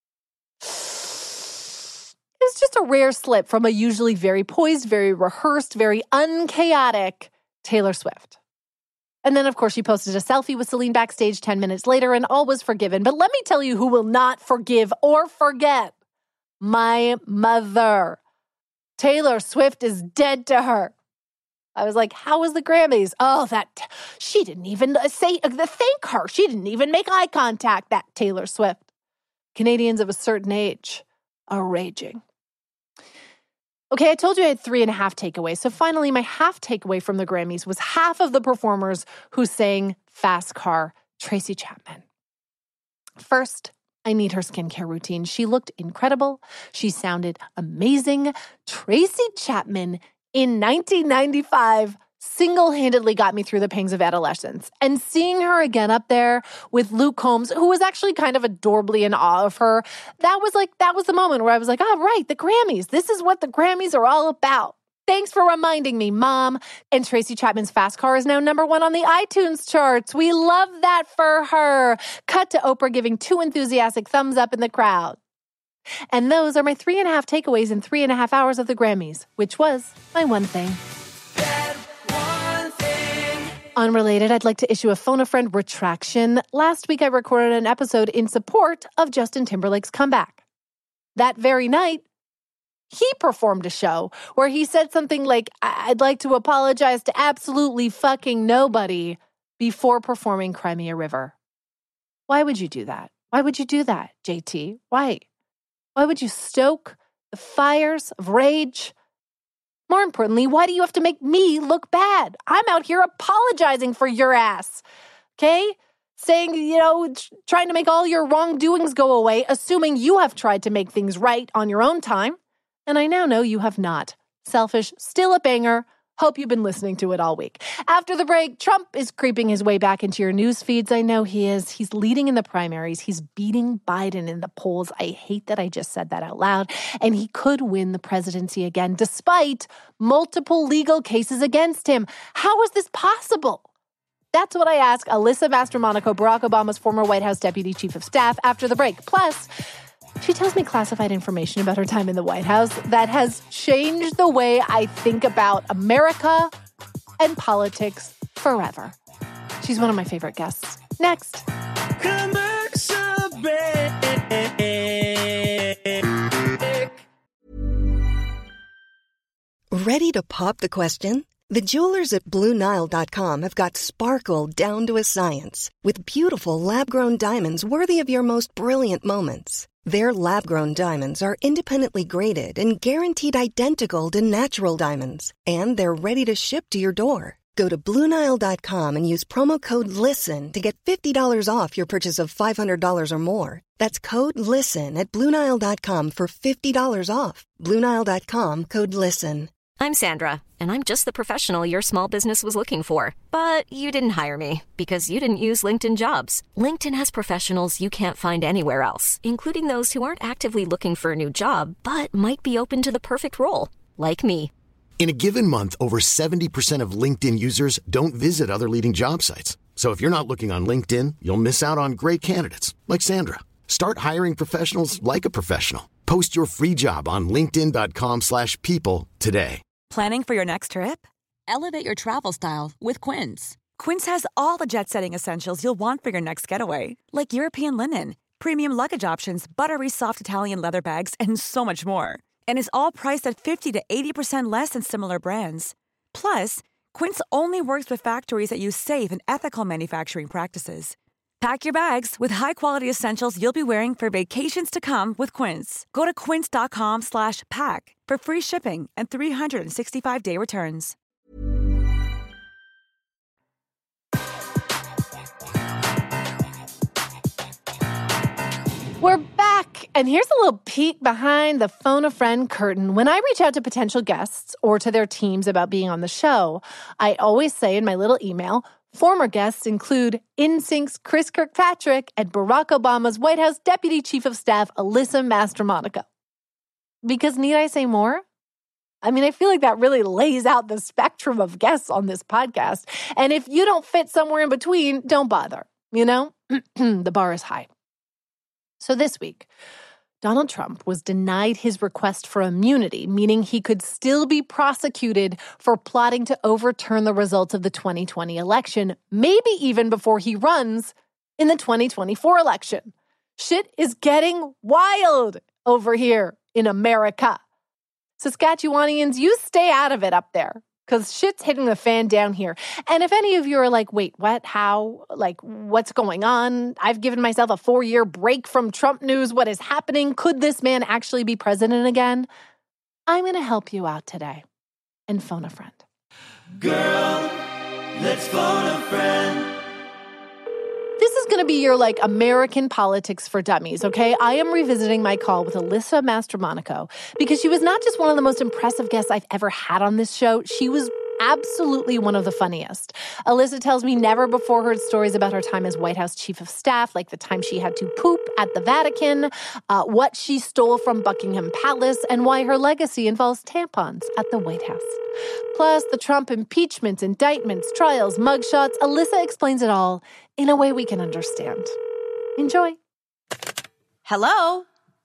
[SPEAKER 1] It's just a rare slip from a usually very poised, very rehearsed, very unchaotic Taylor Swift. And then, of course, she posted a selfie with Celine backstage ten minutes later, and all was forgiven. But let me tell you who will not forgive or forget. My mother. Taylor Swift is dead to her. I was like, how was the Grammys? Oh, that, she didn't even say, thank her. She didn't even make eye contact, that Taylor Swift. Canadians of a certain age are raging. Okay, I told you I had three and a half takeaways. So finally, my half takeaway from the Grammys was half of the performers who sang Fast Car, Tracy Chapman. First, I need her skincare routine. She looked incredible. She sounded amazing. Tracy Chapman in nineteen ninety-five single-handedly got me through the pangs of adolescence. And seeing her again up there with Luke Combs, who was actually kind of adorably in awe of her, that was like, that was the moment where I was like, oh, right, the Grammys. This is what the Grammys are all about. Thanks for reminding me, Mom. And Tracy Chapman's Fast Car is now number one on the iTunes charts. We love that for her. Cut to Oprah giving two enthusiastic thumbs up in the crowd. And those are my three and a half takeaways in three and a half hours of the Grammys, which was my one thing. Unrelated, I'd like to issue a Phone-a-Friend retraction. Last week, I recorded an episode in support of Justin Timberlake's comeback. That very night, he performed a show where he said something like, I'd like to apologize to absolutely fucking nobody before performing Cry Me a River. Why would you do that? Why would you do that, J T? Why? Why would you stoke the fires of rage? More importantly, why do you have to make me look bad? I'm out here apologizing for your ass, okay? Saying, you know, trying to make all your wrongdoings go away, assuming you have tried to make things right on your own time. And I now know you have not. Selfish, still a banger. Hope you've been listening to it all week. After the break, Trump is creeping his way back into your news feeds. I know he is. He's leading in the primaries. He's beating Biden in the polls. I hate that I just said that out loud. And he could win the presidency again, despite multiple legal cases against him. How is this possible? That's what I ask Alyssa Mastromonaco, Barack Obama's former White House Deputy Chief of Staff, after the break. Plus, she tells me classified information about her time in the White House that has changed the way I think about America and politics forever. She's one of my favorite guests. Next.
[SPEAKER 9] Commercial break.
[SPEAKER 13] Ready to pop the question? The jewelers at Blue Nile dot com have got sparkle down to a science with beautiful lab-grown diamonds worthy of your most brilliant moments. Their lab-grown diamonds are independently graded and guaranteed identical to natural diamonds, and they're ready to ship to your door. Go to Blue Nile dot com and use promo code LISTEN to get fifty dollars off your purchase of five hundred dollars or more. That's code LISTEN at Blue Nile dot com for fifty dollars off. Blue Nile dot com, code LISTEN.
[SPEAKER 4] I'm Sandra, and I'm just the professional your small business was looking for. But you didn't hire me because you didn't use LinkedIn Jobs. LinkedIn has professionals you can't find anywhere else, including those who aren't actively looking for a new job, but might be open to the perfect role, like me.
[SPEAKER 5] In a given month, over seventy percent of LinkedIn users don't visit other leading job sites. So if you're not looking on LinkedIn, you'll miss out on great candidates like Sandra. Start hiring professionals like a professional. Post your free job on linkedin dot com slash people today.
[SPEAKER 14] Planning for your next trip? Elevate your travel style with Quince. Quince has all the jet-setting essentials you'll want for your next getaway, like European linen, premium luggage options, buttery soft Italian leather bags, and so much more. And is all priced at fifty to eighty percent less than similar brands. Plus, Quince only works with factories that use safe and ethical manufacturing practices. Pack your bags with high-quality essentials you'll be wearing for vacations to come with Quince. Go to quince dot com slash pack for free shipping and three sixty-five day returns.
[SPEAKER 1] We're back, and here's a little peek behind the Phone-a-Friend curtain. When I reach out to potential guests or to their teams about being on the show, I always say in my little email, former guests include N Sync's Chris Kirkpatrick and Barack Obama's White House Deputy Chief of Staff, Alyssa Mastromonaco. Because need I say more? I mean, I feel like that really lays out the spectrum of guests on this podcast. And if you don't fit somewhere in between, don't bother. You know, the bar is high. So this week, Donald Trump was denied his request for immunity, meaning he could still be prosecuted for plotting to overturn the results of the twenty twenty election, maybe even before he runs in the twenty twenty-four election. Shit is getting wild over here in America. Saskatchewanians, you stay out of it up there, because shit's hitting the fan down here. And if any of you are like, wait, what, how, like, what's going on? I've given myself a four-year break from Trump news. What is happening? Could this man actually be president again? I'm going to help you out today and phone a friend.
[SPEAKER 9] Girl, let's phone a friend.
[SPEAKER 1] This is going to be your, like, American politics for dummies, okay? I am revisiting my call with Alyssa Mastromonaco because she was not just one of the most impressive guests I've ever had on this show. She was absolutely one of the funniest. Alyssa tells me never before heard stories about her time as White House Chief of Staff, like the time she had to poop at the Vatican, uh, what she stole from Buckingham Palace, and why her legacy involves tampons at the White House. Plus, the Trump impeachment, indictments, trials, mugshots. Alyssa explains it all in a way we can understand. Enjoy.
[SPEAKER 2] Hello?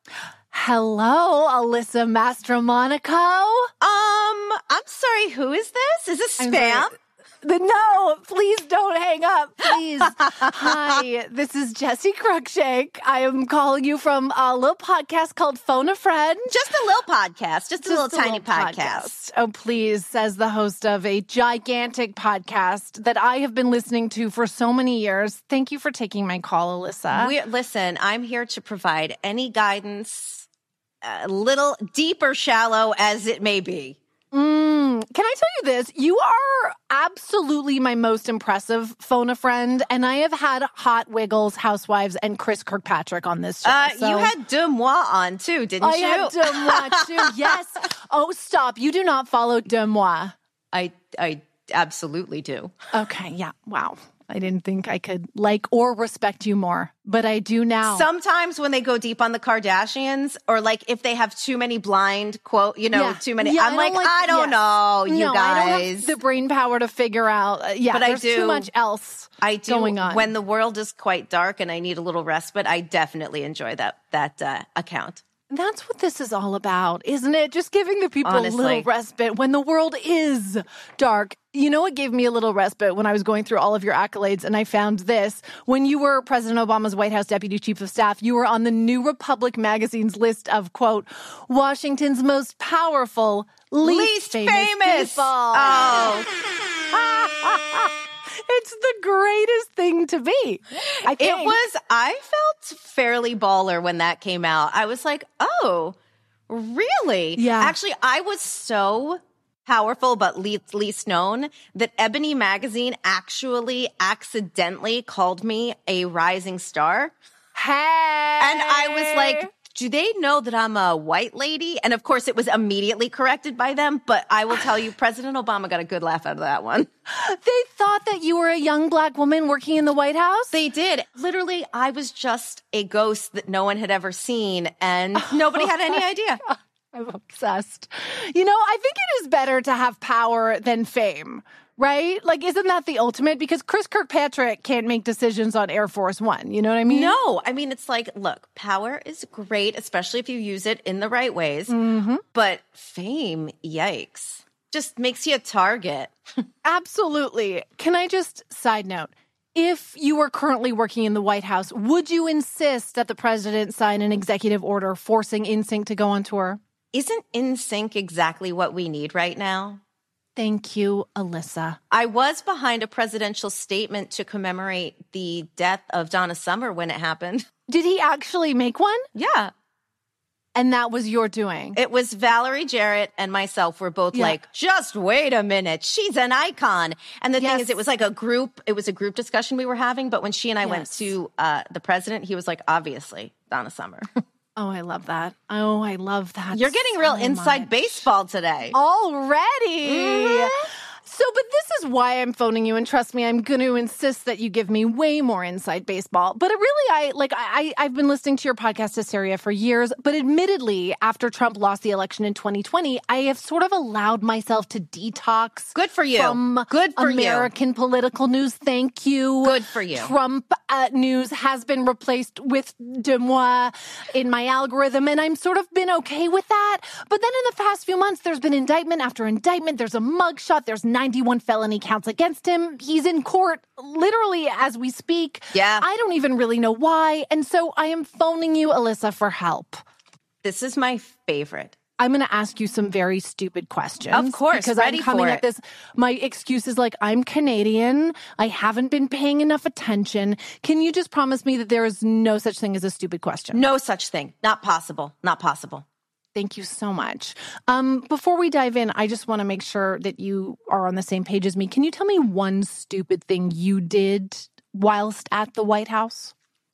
[SPEAKER 1] Hello, Alyssa Mastromonaco.
[SPEAKER 2] Um, I'm sorry, who is this? Is this spam?
[SPEAKER 1] The, no, please don't hang up, please. Hi, this is Jessie Cruikshank. I am calling you from a little podcast called Phone a Friend.
[SPEAKER 2] Just a little podcast, just, just a little a tiny little podcast.
[SPEAKER 1] podcast. Oh, please, says the host of a gigantic podcast that I have been listening to for so many years. Thank you for taking my call, Alyssa.
[SPEAKER 2] We're, listen, I'm here to provide any guidance, a little deep or shallow as it may be.
[SPEAKER 1] Mm, can I tell you this? You are absolutely my most impressive phone a friend, and I have had Hot Wiggles, Housewives, and Chris Kirkpatrick on this show.
[SPEAKER 2] Uh,
[SPEAKER 1] so.
[SPEAKER 2] You had Deux Moi on too, didn't
[SPEAKER 1] I
[SPEAKER 2] you?
[SPEAKER 1] I had Deux Moi too, yes. Oh, stop. You do not follow Deux Moi.
[SPEAKER 2] I, I absolutely do.
[SPEAKER 1] Okay, yeah, wow. I didn't think I could like or respect you more, but I do now.
[SPEAKER 2] Sometimes when they go deep on the Kardashians, or like if they have too many blind quote, you know,
[SPEAKER 1] yeah.
[SPEAKER 2] too many.
[SPEAKER 1] Yeah,
[SPEAKER 2] I'm
[SPEAKER 1] I
[SPEAKER 2] like,
[SPEAKER 1] like,
[SPEAKER 2] I don't
[SPEAKER 1] yes.
[SPEAKER 2] know, you
[SPEAKER 1] no,
[SPEAKER 2] guys.
[SPEAKER 1] I don't have the brain power to figure out. Uh, yeah,
[SPEAKER 2] but
[SPEAKER 1] there's
[SPEAKER 2] I do,
[SPEAKER 1] too much else
[SPEAKER 2] I do,
[SPEAKER 1] going on.
[SPEAKER 2] When the world is quite dark and I need a little respite, I definitely enjoy that that uh, account.
[SPEAKER 1] That's what this is all about, isn't it? Just giving the people
[SPEAKER 2] Honestly.
[SPEAKER 1] a little respite when the world is dark. You know what gave me a little respite when I was going through all of your accolades, and I found this. When you were President Obama's White House Deputy Chief of Staff, you were on the New Republic magazine's list of, quote, Washington's most powerful, least,
[SPEAKER 2] least
[SPEAKER 1] famous,
[SPEAKER 2] famous.
[SPEAKER 1] people.
[SPEAKER 2] Oh.
[SPEAKER 1] It's the greatest thing to be. I think.
[SPEAKER 2] It was, I felt fairly baller when that came out. I was like, oh, really?
[SPEAKER 1] Yeah.
[SPEAKER 2] Actually, I was so powerful but least, least known that Ebony Magazine actually accidentally called me a rising star.
[SPEAKER 1] Hey!
[SPEAKER 2] And I was like, do they know that I'm a white lady? And of course, it was immediately corrected by them. But I will tell you, President Obama got a good laugh out of that one.
[SPEAKER 1] They thought that you were a young black woman working in the White House?
[SPEAKER 2] They did. Literally, I was just a ghost that no one had ever seen, and nobody had any idea.
[SPEAKER 1] I'm obsessed. You know, I think it is better to have power than fame. Right? Like, isn't that the ultimate? Because Chris Kirkpatrick can't make decisions on Air Force One. You know what I mean?
[SPEAKER 2] No. I mean, it's like, look, power is great, especially if you use it in the right ways.
[SPEAKER 1] Mm-hmm.
[SPEAKER 2] But fame, yikes. Just makes you a target.
[SPEAKER 1] Absolutely. Can I just side note? If you were currently working in the White House, would you insist that the president sign an executive order forcing N Sync to go on tour?
[SPEAKER 2] Isn't N Sync exactly what we need right now?
[SPEAKER 1] Thank you, Alyssa.
[SPEAKER 2] I was behind a presidential statement to commemorate the death of Donna Summer when it happened.
[SPEAKER 1] Did he actually make one?
[SPEAKER 2] Yeah.
[SPEAKER 1] And that was your doing?
[SPEAKER 2] It was Valerie Jarrett and myself were both
[SPEAKER 1] yeah.
[SPEAKER 2] like, just wait a minute. She's an icon. And the yes. thing is, it was like a group, it was a group discussion we were having. But when she and I yes. went to uh, the president, he was like, obviously, Donna Summer.
[SPEAKER 1] Oh, I love that. Oh, I love that.
[SPEAKER 2] You're getting
[SPEAKER 1] so
[SPEAKER 2] real inside
[SPEAKER 1] much.
[SPEAKER 2] baseball today.
[SPEAKER 1] Already.
[SPEAKER 2] Mm-hmm.
[SPEAKER 1] So, but this is why I'm phoning you, and trust me, I'm going to insist that you give me way more inside baseball. But it really, I like, I, I've been listening to your podcast, Hysteria, for years. But admittedly, after Trump lost the election in twenty twenty, I have sort of allowed myself to detox.
[SPEAKER 2] Good for you.
[SPEAKER 1] From
[SPEAKER 2] Good for
[SPEAKER 1] American
[SPEAKER 2] you.
[SPEAKER 1] political news. Thank you.
[SPEAKER 2] Good for you.
[SPEAKER 1] Trump uh, news has been replaced with Deux Moi in my algorithm, and I'm sort of been okay with that. But then in the past few months, there's been indictment after indictment. There's a mugshot. There's ninety-one felony counts against him. He's in court literally as we speak.
[SPEAKER 2] Yeah.
[SPEAKER 1] I don't even really know why. And so I am phoning you, Alyssa, for help.
[SPEAKER 2] This is my favorite.
[SPEAKER 1] I'm going to ask you some very stupid questions.
[SPEAKER 2] Of course,
[SPEAKER 1] because
[SPEAKER 2] ready
[SPEAKER 1] I'm coming
[SPEAKER 2] for
[SPEAKER 1] at this. My excuse is like, I'm Canadian. I haven't been paying enough attention. Can you just promise me that there is no such thing as a stupid question?
[SPEAKER 2] No such thing. Not possible. Not possible.
[SPEAKER 1] Thank you so much. Um, before we dive in, I just want to make sure that you are on the same page as me. Can you tell me one stupid thing you did whilst at the White House?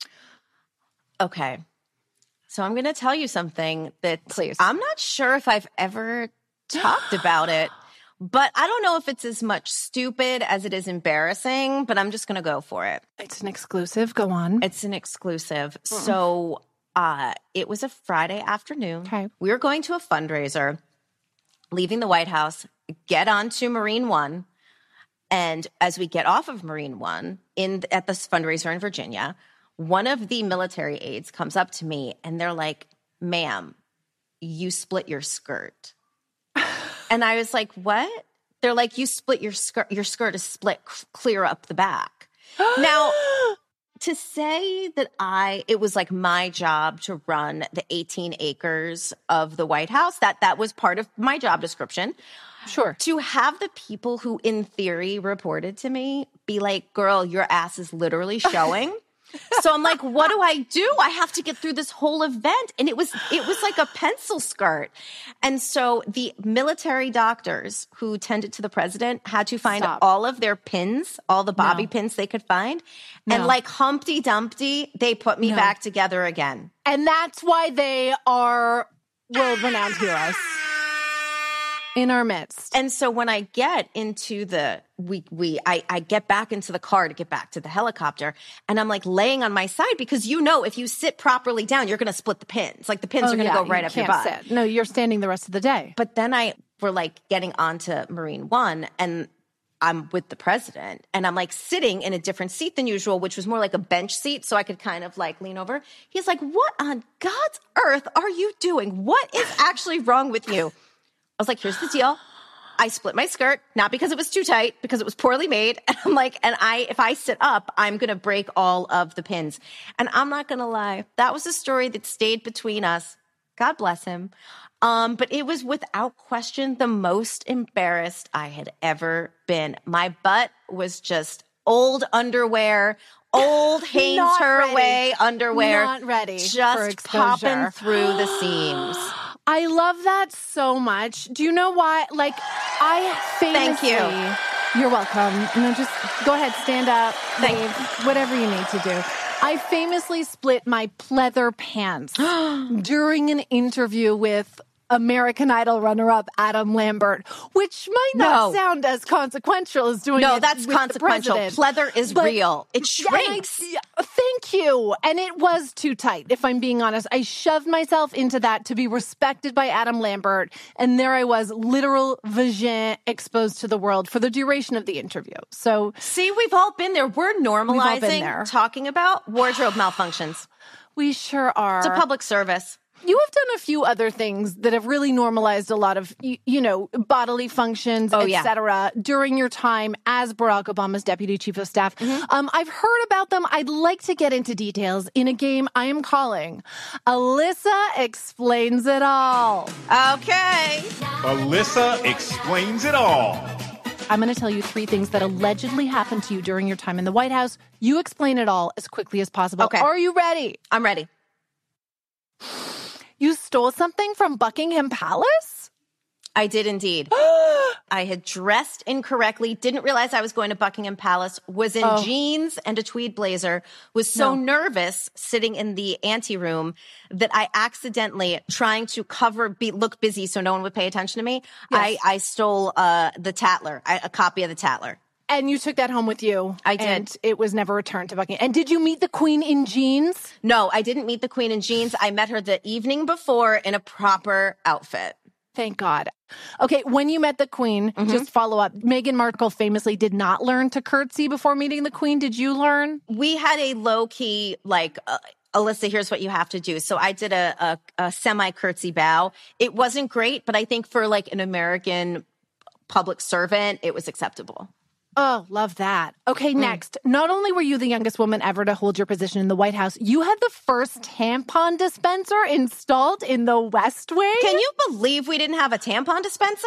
[SPEAKER 2] Okay. So I'm going to tell you something that
[SPEAKER 1] Please.
[SPEAKER 2] I'm not sure if I've ever talked about it, but I don't know if it's as much stupid as it is embarrassing, but I'm just going to go for it.
[SPEAKER 1] It's an exclusive. Go on.
[SPEAKER 2] It's an exclusive. Mm. So uh, it was a Friday afternoon.
[SPEAKER 1] Okay.
[SPEAKER 2] We were going to a fundraiser, leaving the White House, get onto Marine One. And as we get off of Marine One in at this fundraiser in Virginia, one of the military aides comes up to me and they're like, ma'am, you split your skirt. And I was like, what? They're like, you split your skirt, your skirt is split c- clear up the back. Now, to say that I, it was like my job to run the eighteen acres of the White House, that that was part of my job description.
[SPEAKER 1] Sure.
[SPEAKER 2] To have the people who in theory reported to me be like, girl, your ass is literally showing. So I'm like, what do I do? I have to get through this whole event. And it was, it was like a pencil skirt. And so the military doctors who tended to the president had to find
[SPEAKER 1] Stop.
[SPEAKER 2] all of their pins, all the bobby
[SPEAKER 1] No.
[SPEAKER 2] pins they could find.
[SPEAKER 1] No.
[SPEAKER 2] And like Humpty Dumpty, they put me
[SPEAKER 1] No.
[SPEAKER 2] back together again.
[SPEAKER 1] And that's why they are world-renowned heroes in our midst.
[SPEAKER 2] And so when I get into the, we, we, I, I get back into the car to get back to the helicopter, and I'm like laying on my side because you know if you sit properly down, you're going to split the pins. Like the pins
[SPEAKER 1] Oh,
[SPEAKER 2] are going to
[SPEAKER 1] yeah,
[SPEAKER 2] go right
[SPEAKER 1] you
[SPEAKER 2] up your
[SPEAKER 1] can't
[SPEAKER 2] butt.
[SPEAKER 1] sit. No, you're standing the rest of the day.
[SPEAKER 2] But then I, we're like getting onto Marine One, and I'm with the president, and I'm like sitting in a different seat than usual, which was more like a bench seat, so I could kind of like lean over. He's like, what on God's earth are you doing? What is actually wrong with you? I was like, here's the deal. I split my skirt, not because it was too tight, because it was poorly made. And I'm like, and I, if I sit up, I'm going to break all of the pins. And I'm not going to lie. That was a story that stayed between us. God bless him. Um, but it was without question the most embarrassed I had ever been. My butt was just old underwear, old Hanes
[SPEAKER 1] Not
[SPEAKER 2] Herway
[SPEAKER 1] ready.
[SPEAKER 2] underwear.
[SPEAKER 1] Not ready for
[SPEAKER 2] Just
[SPEAKER 1] exposure.
[SPEAKER 2] popping through the seams.
[SPEAKER 1] I love that so much. Do you know why? Like, I famously...
[SPEAKER 2] Thank
[SPEAKER 1] you. You're welcome. No, just go ahead, stand up, wave, whatever you need to do. I famously split my pleather pants during an interview with American Idol runner-up Adam Lambert, which might not
[SPEAKER 2] No.
[SPEAKER 1] sound as consequential as doing
[SPEAKER 2] No,
[SPEAKER 1] it
[SPEAKER 2] that's
[SPEAKER 1] with
[SPEAKER 2] consequential.
[SPEAKER 1] the president.
[SPEAKER 2] Pleather is
[SPEAKER 1] But-
[SPEAKER 2] real. It
[SPEAKER 1] Yeah, and I-
[SPEAKER 2] shrinks.
[SPEAKER 1] yeah, thank you. And it was too tight, if I'm being honest. I shoved myself into that to be respected by Adam Lambert, and there I was, literal vagin exposed to the world for the duration of the interview. So
[SPEAKER 2] See, we've all been there. We're
[SPEAKER 1] all been
[SPEAKER 2] normalizing
[SPEAKER 1] there.
[SPEAKER 2] talking about wardrobe malfunctions.
[SPEAKER 1] we sure are.
[SPEAKER 2] It's a public service.
[SPEAKER 1] You have done a few other things that have really normalized a lot of, you, you know, bodily functions,
[SPEAKER 2] Oh,
[SPEAKER 1] et
[SPEAKER 2] yeah.
[SPEAKER 1] cetera, during your time as Barack Obama's deputy chief of staff.
[SPEAKER 2] Mm-hmm.
[SPEAKER 1] Um, I've heard about them. I'd like to get into details in a game I am calling Alyssa Explains It All.
[SPEAKER 2] Okay.
[SPEAKER 10] Alyssa Explains It All.
[SPEAKER 1] I'm going to tell you three things that allegedly happened to you during your time in the White House. You explain it all as quickly as possible.
[SPEAKER 2] Okay.
[SPEAKER 1] Are you ready?
[SPEAKER 2] I'm ready.
[SPEAKER 1] You stole something from Buckingham Palace?
[SPEAKER 2] I did indeed. I had dressed incorrectly, didn't realize I was going to Buckingham Palace, was in
[SPEAKER 1] Oh.
[SPEAKER 2] jeans and a tweed blazer, was so
[SPEAKER 1] No.
[SPEAKER 2] nervous sitting in the anteroom that I accidentally, trying to cover, be, look busy so no one would pay attention to me,
[SPEAKER 1] Yes.
[SPEAKER 2] I, I stole uh, the Tatler, I, a copy of the Tatler.
[SPEAKER 1] And you took that home with you.
[SPEAKER 2] I did.
[SPEAKER 1] And it was never returned to Buckingham. And did you meet the Queen in jeans?
[SPEAKER 2] No, I didn't meet the Queen in jeans. I met her the evening before in a proper outfit.
[SPEAKER 1] Thank God. Okay, when you met the Queen,
[SPEAKER 2] Mm-hmm.
[SPEAKER 1] just follow up. Meghan Markle famously did not learn to curtsy before meeting the Queen. Did you learn?
[SPEAKER 2] We had a low key, like, uh, Alyssa, here's what you have to do. So I did a, a, a semi curtsy bow. It wasn't great, but I think for like an American public servant, it was acceptable.
[SPEAKER 1] Oh, love that.
[SPEAKER 2] Mm.
[SPEAKER 1] Okay, next. Not only were you the youngest woman ever to hold your position in the White House, you had the first tampon dispenser installed in the West Wing.
[SPEAKER 2] Can you believe we didn't have a tampon dispenser?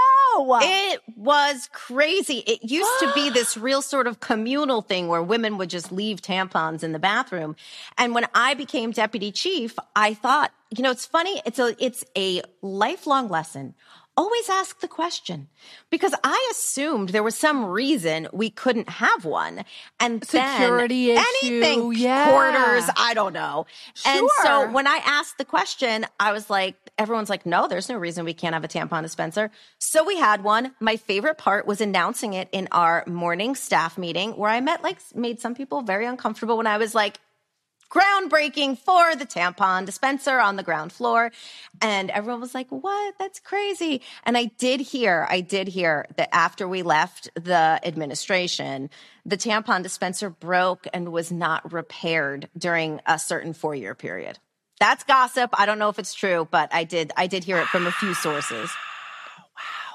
[SPEAKER 1] No.
[SPEAKER 2] It was crazy. It used to be this real sort of communal thing where women would just leave tampons in the bathroom. And when I became deputy chief, I thought, you know, it's funny. It's a, it's a lifelong lesson. Always ask the question, because I assumed there was some reason we couldn't have one. And
[SPEAKER 1] Security
[SPEAKER 2] then
[SPEAKER 1] issue,
[SPEAKER 2] anything,
[SPEAKER 1] yeah.
[SPEAKER 2] quarters, I don't know. And
[SPEAKER 1] Sure.
[SPEAKER 2] so when I asked the question, I was like, everyone's like, no, there's no reason we can't have a tampon dispenser. So we had one. My favorite part was announcing it in our morning staff meeting, where I met, like, made some people very uncomfortable when I was like, groundbreaking for the tampon dispenser on the ground floor. And everyone was like, what? That's crazy. And I did hear, I did hear that after we left the administration, the tampon dispenser broke and was not repaired during a certain four-year period. That's gossip. I don't know if it's true, but I did, I did hear it from a few sources.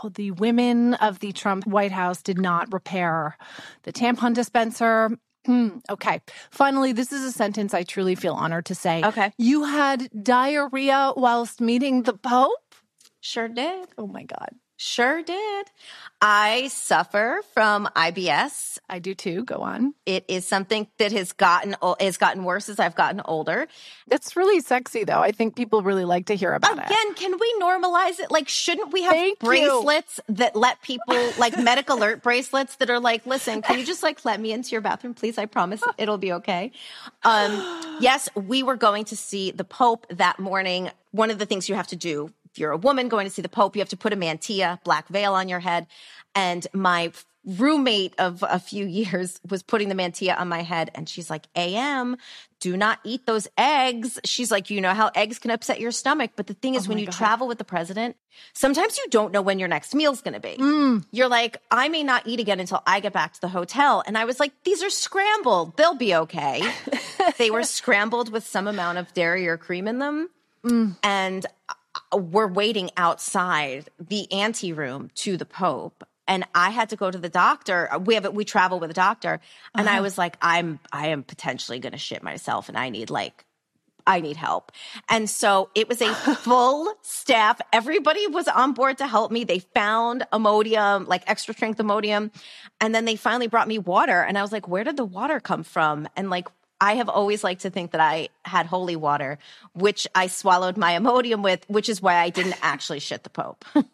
[SPEAKER 1] oh, the women of the Trump White House did not repair the tampon dispenser. Okay. Finally, this is a sentence I truly feel honored to say.
[SPEAKER 2] Okay.
[SPEAKER 1] You had diarrhea whilst meeting the Pope?
[SPEAKER 2] Sure did.
[SPEAKER 1] Oh, my God.
[SPEAKER 2] Sure did. I suffer from I B S.
[SPEAKER 1] I do too. Go on.
[SPEAKER 2] It is something that has gotten has gotten worse as I've gotten older.
[SPEAKER 1] That's really sexy, though. I think people really like to hear about
[SPEAKER 2] Again,
[SPEAKER 1] it.
[SPEAKER 2] Again, can we normalize it? Like, shouldn't we have
[SPEAKER 1] Thank
[SPEAKER 2] bracelets
[SPEAKER 1] you.
[SPEAKER 2] that let people, like medic alert bracelets that are like, listen, can you just like let me into your bathroom, please? I promise it'll be okay. Um, yes, we were going to see the Pope that morning. One of the things you have to do, if you're a woman going to see the Pope, you have to put a mantilla, black veil on your head. And my roommate of a few years was putting the mantilla on my head. And she's like, A M, do not eat those eggs. She's like, you know how eggs can upset your stomach. But the thing is, oh when you God. travel with the president, sometimes you don't know when your next meal's going to be.
[SPEAKER 1] Mm.
[SPEAKER 2] You're like, I may not eat again until I get back to the hotel. And I was like, these are scrambled. They'll be okay. They were scrambled with some amount of dairy or cream in them.
[SPEAKER 1] Mm.
[SPEAKER 2] And we're waiting outside the anteroom to the Pope. And I had to go to the doctor. We have we travel with a doctor. And
[SPEAKER 1] uh-huh.
[SPEAKER 2] I was like, I'm I am potentially going to shit myself. And I need like, I need help. And so it was a full staff. Everybody was on board to help me. They found Imodium, like extra strength Imodium. And then they finally brought me water. And I was like, where did the water come from? And like, I have always liked to think that I had holy water, which I swallowed my Imodium with, which is why I didn't actually shit the Pope.
[SPEAKER 1] And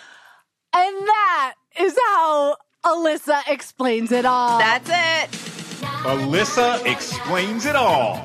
[SPEAKER 1] that is how Alyssa explains it all.
[SPEAKER 2] That's it.
[SPEAKER 10] Alyssa explains it all.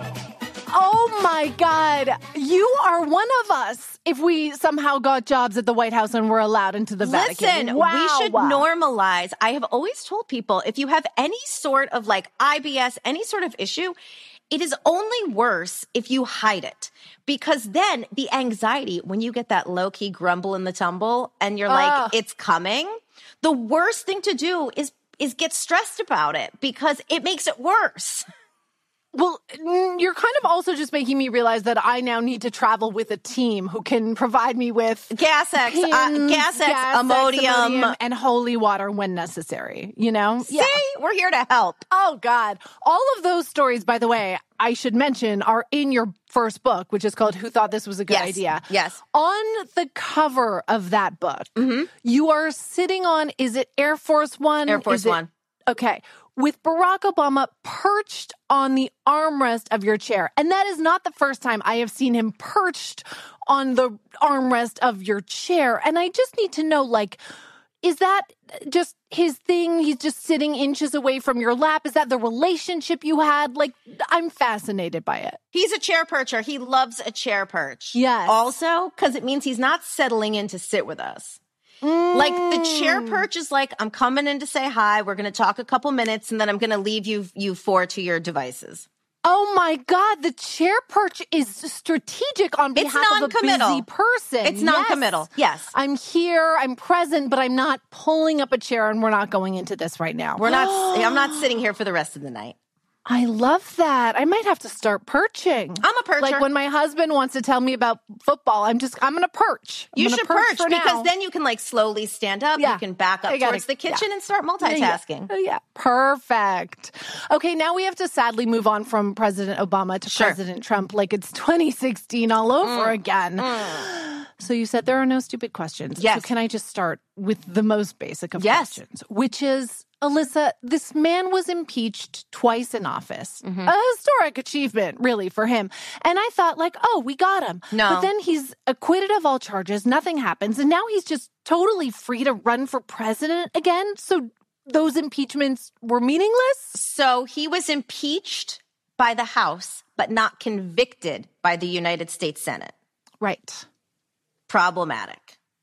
[SPEAKER 1] Oh my God. You are one of us if we somehow got jobs at the White House and were allowed into the Vatican.
[SPEAKER 2] Listen,
[SPEAKER 1] wow.
[SPEAKER 2] we should normalize. I have always told people, if you have any sort of like I B S, any sort of issue, it is only worse if you hide it. Because then the anxiety, when you get that low-key grumble in the tumble and you're like, uh. it's coming, the worst thing to do is is get stressed about it because it makes it worse.
[SPEAKER 1] Well, you're kind of also just making me realize that I now need to travel with a team who can provide me with
[SPEAKER 2] Gas X,
[SPEAKER 1] pins,
[SPEAKER 2] uh, Gas X,
[SPEAKER 1] Gas
[SPEAKER 2] Imodium.
[SPEAKER 1] X, Imodium, and holy water when necessary, you know?
[SPEAKER 2] See, yeah. We're here to help.
[SPEAKER 1] Oh, God. All of those stories, by the way, I should mention, are in your first book, which is called Who Thought This Was a Good
[SPEAKER 2] yes.
[SPEAKER 1] Idea?
[SPEAKER 2] Yes.
[SPEAKER 1] On the cover of that book,
[SPEAKER 2] mm-hmm.
[SPEAKER 1] you are sitting on, is it Air Force One?
[SPEAKER 2] Air Force
[SPEAKER 1] it,
[SPEAKER 2] One.
[SPEAKER 1] Okay. With Barack Obama perched on the armrest of your chair. And that is not the first time I have seen him perched on the armrest of your chair. And I just need to know, like, is that just his thing? He's just sitting inches away from your lap? Is that the relationship you had? Like, I'm fascinated by it.
[SPEAKER 2] He's a chair percher. He loves a chair perch.
[SPEAKER 1] Yes.
[SPEAKER 2] Also, because it means he's not settling in to sit with us.
[SPEAKER 1] Mm.
[SPEAKER 2] Like the chair perch is like, I'm coming in to say hi. We're going to talk a couple minutes and then I'm going to leave you, you four to your devices.
[SPEAKER 1] Oh my God. The chair perch is strategic on behalf
[SPEAKER 2] it's
[SPEAKER 1] of a busy person.
[SPEAKER 2] It's non-committal. Yes. yes.
[SPEAKER 1] I'm here. I'm present, but I'm not pulling up a chair and we're not going into this right now.
[SPEAKER 2] We're not, I'm not sitting here for the rest of the night.
[SPEAKER 1] I love that. I might have to start perching.
[SPEAKER 2] I'm a percher.
[SPEAKER 1] Like when my husband wants to tell me about football, I'm just, I'm going to perch. I'm
[SPEAKER 2] you should perch, perch because
[SPEAKER 1] now.
[SPEAKER 2] then you can like slowly stand up.
[SPEAKER 1] Yeah.
[SPEAKER 2] You can back up
[SPEAKER 1] gotta,
[SPEAKER 2] towards the kitchen
[SPEAKER 1] yeah.
[SPEAKER 2] and start multitasking.
[SPEAKER 1] Yeah. yeah. Perfect. Okay, now we have to sadly move on from President Obama to
[SPEAKER 2] sure.
[SPEAKER 1] President Trump like it's twenty sixteen all over
[SPEAKER 2] mm.
[SPEAKER 1] again.
[SPEAKER 2] Mm.
[SPEAKER 1] So you said there are no stupid questions.
[SPEAKER 2] Yes.
[SPEAKER 1] So can I just start with the most basic of
[SPEAKER 2] yes.
[SPEAKER 1] questions, which is, Alyssa, this man was impeached twice in office.
[SPEAKER 2] Mm-hmm.
[SPEAKER 1] A historic achievement, really, for him. And I thought, like, oh, we got him.
[SPEAKER 2] No.
[SPEAKER 1] But then he's acquitted of all charges. Nothing happens. And now he's just totally free to run for president again. So those impeachments were meaningless?
[SPEAKER 2] So he was impeached by the House, but not convicted by the United States Senate.
[SPEAKER 1] Right.
[SPEAKER 2] Problematic.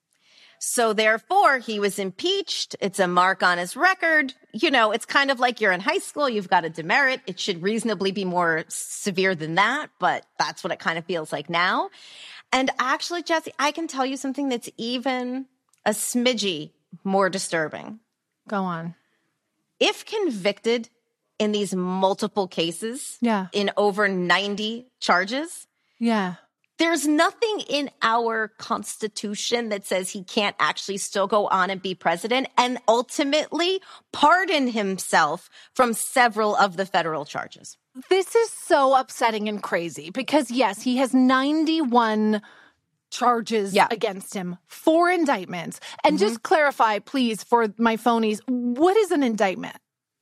[SPEAKER 2] So therefore, he was impeached. It's a mark on his record. You know, it's kind of like you're in high school. You've got a demerit. It should reasonably be more severe than that, but that's what it kind of feels like now. And actually, Jesse, I can tell you something that's even a smidgy more disturbing.
[SPEAKER 1] Go on.
[SPEAKER 2] If convicted in these multiple cases,
[SPEAKER 1] yeah.
[SPEAKER 2] in over ninety charges,
[SPEAKER 1] yeah.
[SPEAKER 2] There's nothing in our Constitution that says he can't actually still go on and be president and ultimately pardon himself from several of the federal charges.
[SPEAKER 1] This is so upsetting and crazy because, yes, he has ninety-one charges yeah. against him, four indictments. And mm-hmm. just clarify, please, for my phonies, what is an indictment?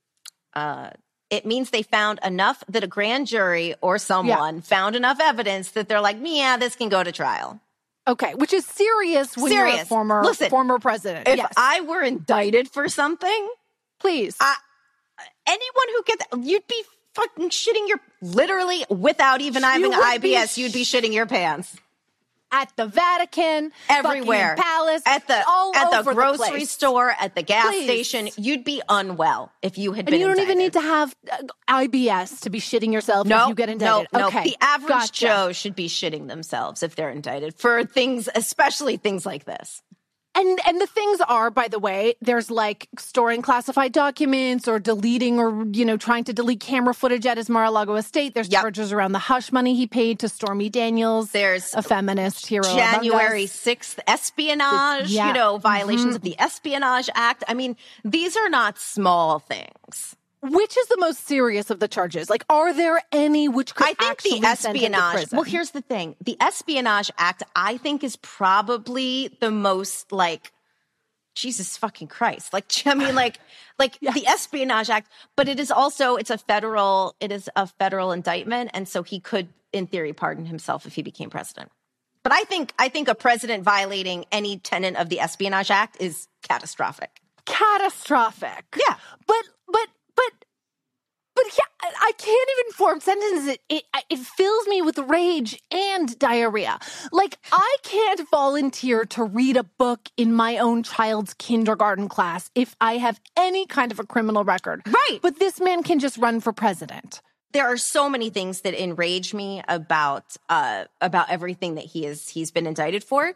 [SPEAKER 2] Uh, it means they found enough that a grand jury or someone yeah. found enough evidence that they're like, yeah, this can go to trial.
[SPEAKER 1] Okay, which is serious when
[SPEAKER 2] serious.
[SPEAKER 1] you're a former,
[SPEAKER 2] Listen,
[SPEAKER 1] former president.
[SPEAKER 2] If
[SPEAKER 1] yes.
[SPEAKER 2] I were indicted for something,
[SPEAKER 1] please.
[SPEAKER 2] I, anyone who gets, you'd be fucking shitting your, literally without even having I B S, you'd be shitting your pants.
[SPEAKER 1] At the Vatican,
[SPEAKER 2] everywhere,
[SPEAKER 1] Buckingham Palace,
[SPEAKER 2] at the
[SPEAKER 1] all
[SPEAKER 2] at
[SPEAKER 1] over
[SPEAKER 2] the grocery
[SPEAKER 1] the
[SPEAKER 2] store, at the gas
[SPEAKER 1] Please.
[SPEAKER 2] station, you'd be unwell if you had
[SPEAKER 1] and
[SPEAKER 2] been.
[SPEAKER 1] You don't
[SPEAKER 2] indicted.
[SPEAKER 1] even need to have I B S to be shitting yourself
[SPEAKER 2] no,
[SPEAKER 1] if you get indicted.
[SPEAKER 2] No,
[SPEAKER 1] okay.
[SPEAKER 2] no, the average
[SPEAKER 1] gotcha.
[SPEAKER 2] Joe should be shitting themselves if they're indicted for things, especially things like this.
[SPEAKER 1] And and the things are, by the way, there's like storing classified documents or deleting or, you know, trying to delete camera footage at his Mar-a-Lago estate. There's yep. charges around the hush money he paid to Stormy Daniels.
[SPEAKER 2] There's
[SPEAKER 1] a feminist hero.
[SPEAKER 2] January sixth espionage, yeah. you know, violations mm-hmm. of the Espionage Act. I mean, these are not small things.
[SPEAKER 1] Which is the most serious of the charges? Like, are there any which could
[SPEAKER 2] I think
[SPEAKER 1] actually
[SPEAKER 2] the
[SPEAKER 1] send him to
[SPEAKER 2] espionage.
[SPEAKER 1] prison?
[SPEAKER 2] Well, here's the thing: the Espionage Act, I think, is probably the most like, Jesus fucking Christ! Like, I mean, like, like yeah. the Espionage Act. But it is also it's a federal. It is a federal indictment, and so he could, in theory, pardon himself if he became president. But I think I think a president violating any tenet of the Espionage Act is catastrophic.
[SPEAKER 1] Catastrophic.
[SPEAKER 2] Yeah,
[SPEAKER 1] but but. But, but yeah, I can't even form sentences. It, it it fills me with rage and diarrhea. Like, I can't volunteer to read a book in my own child's kindergarten class if I have any kind of a criminal record.
[SPEAKER 2] Right.
[SPEAKER 1] But this man can just run for president.
[SPEAKER 2] There are so many things that enrage me about uh, about everything that he is he's been indicted for.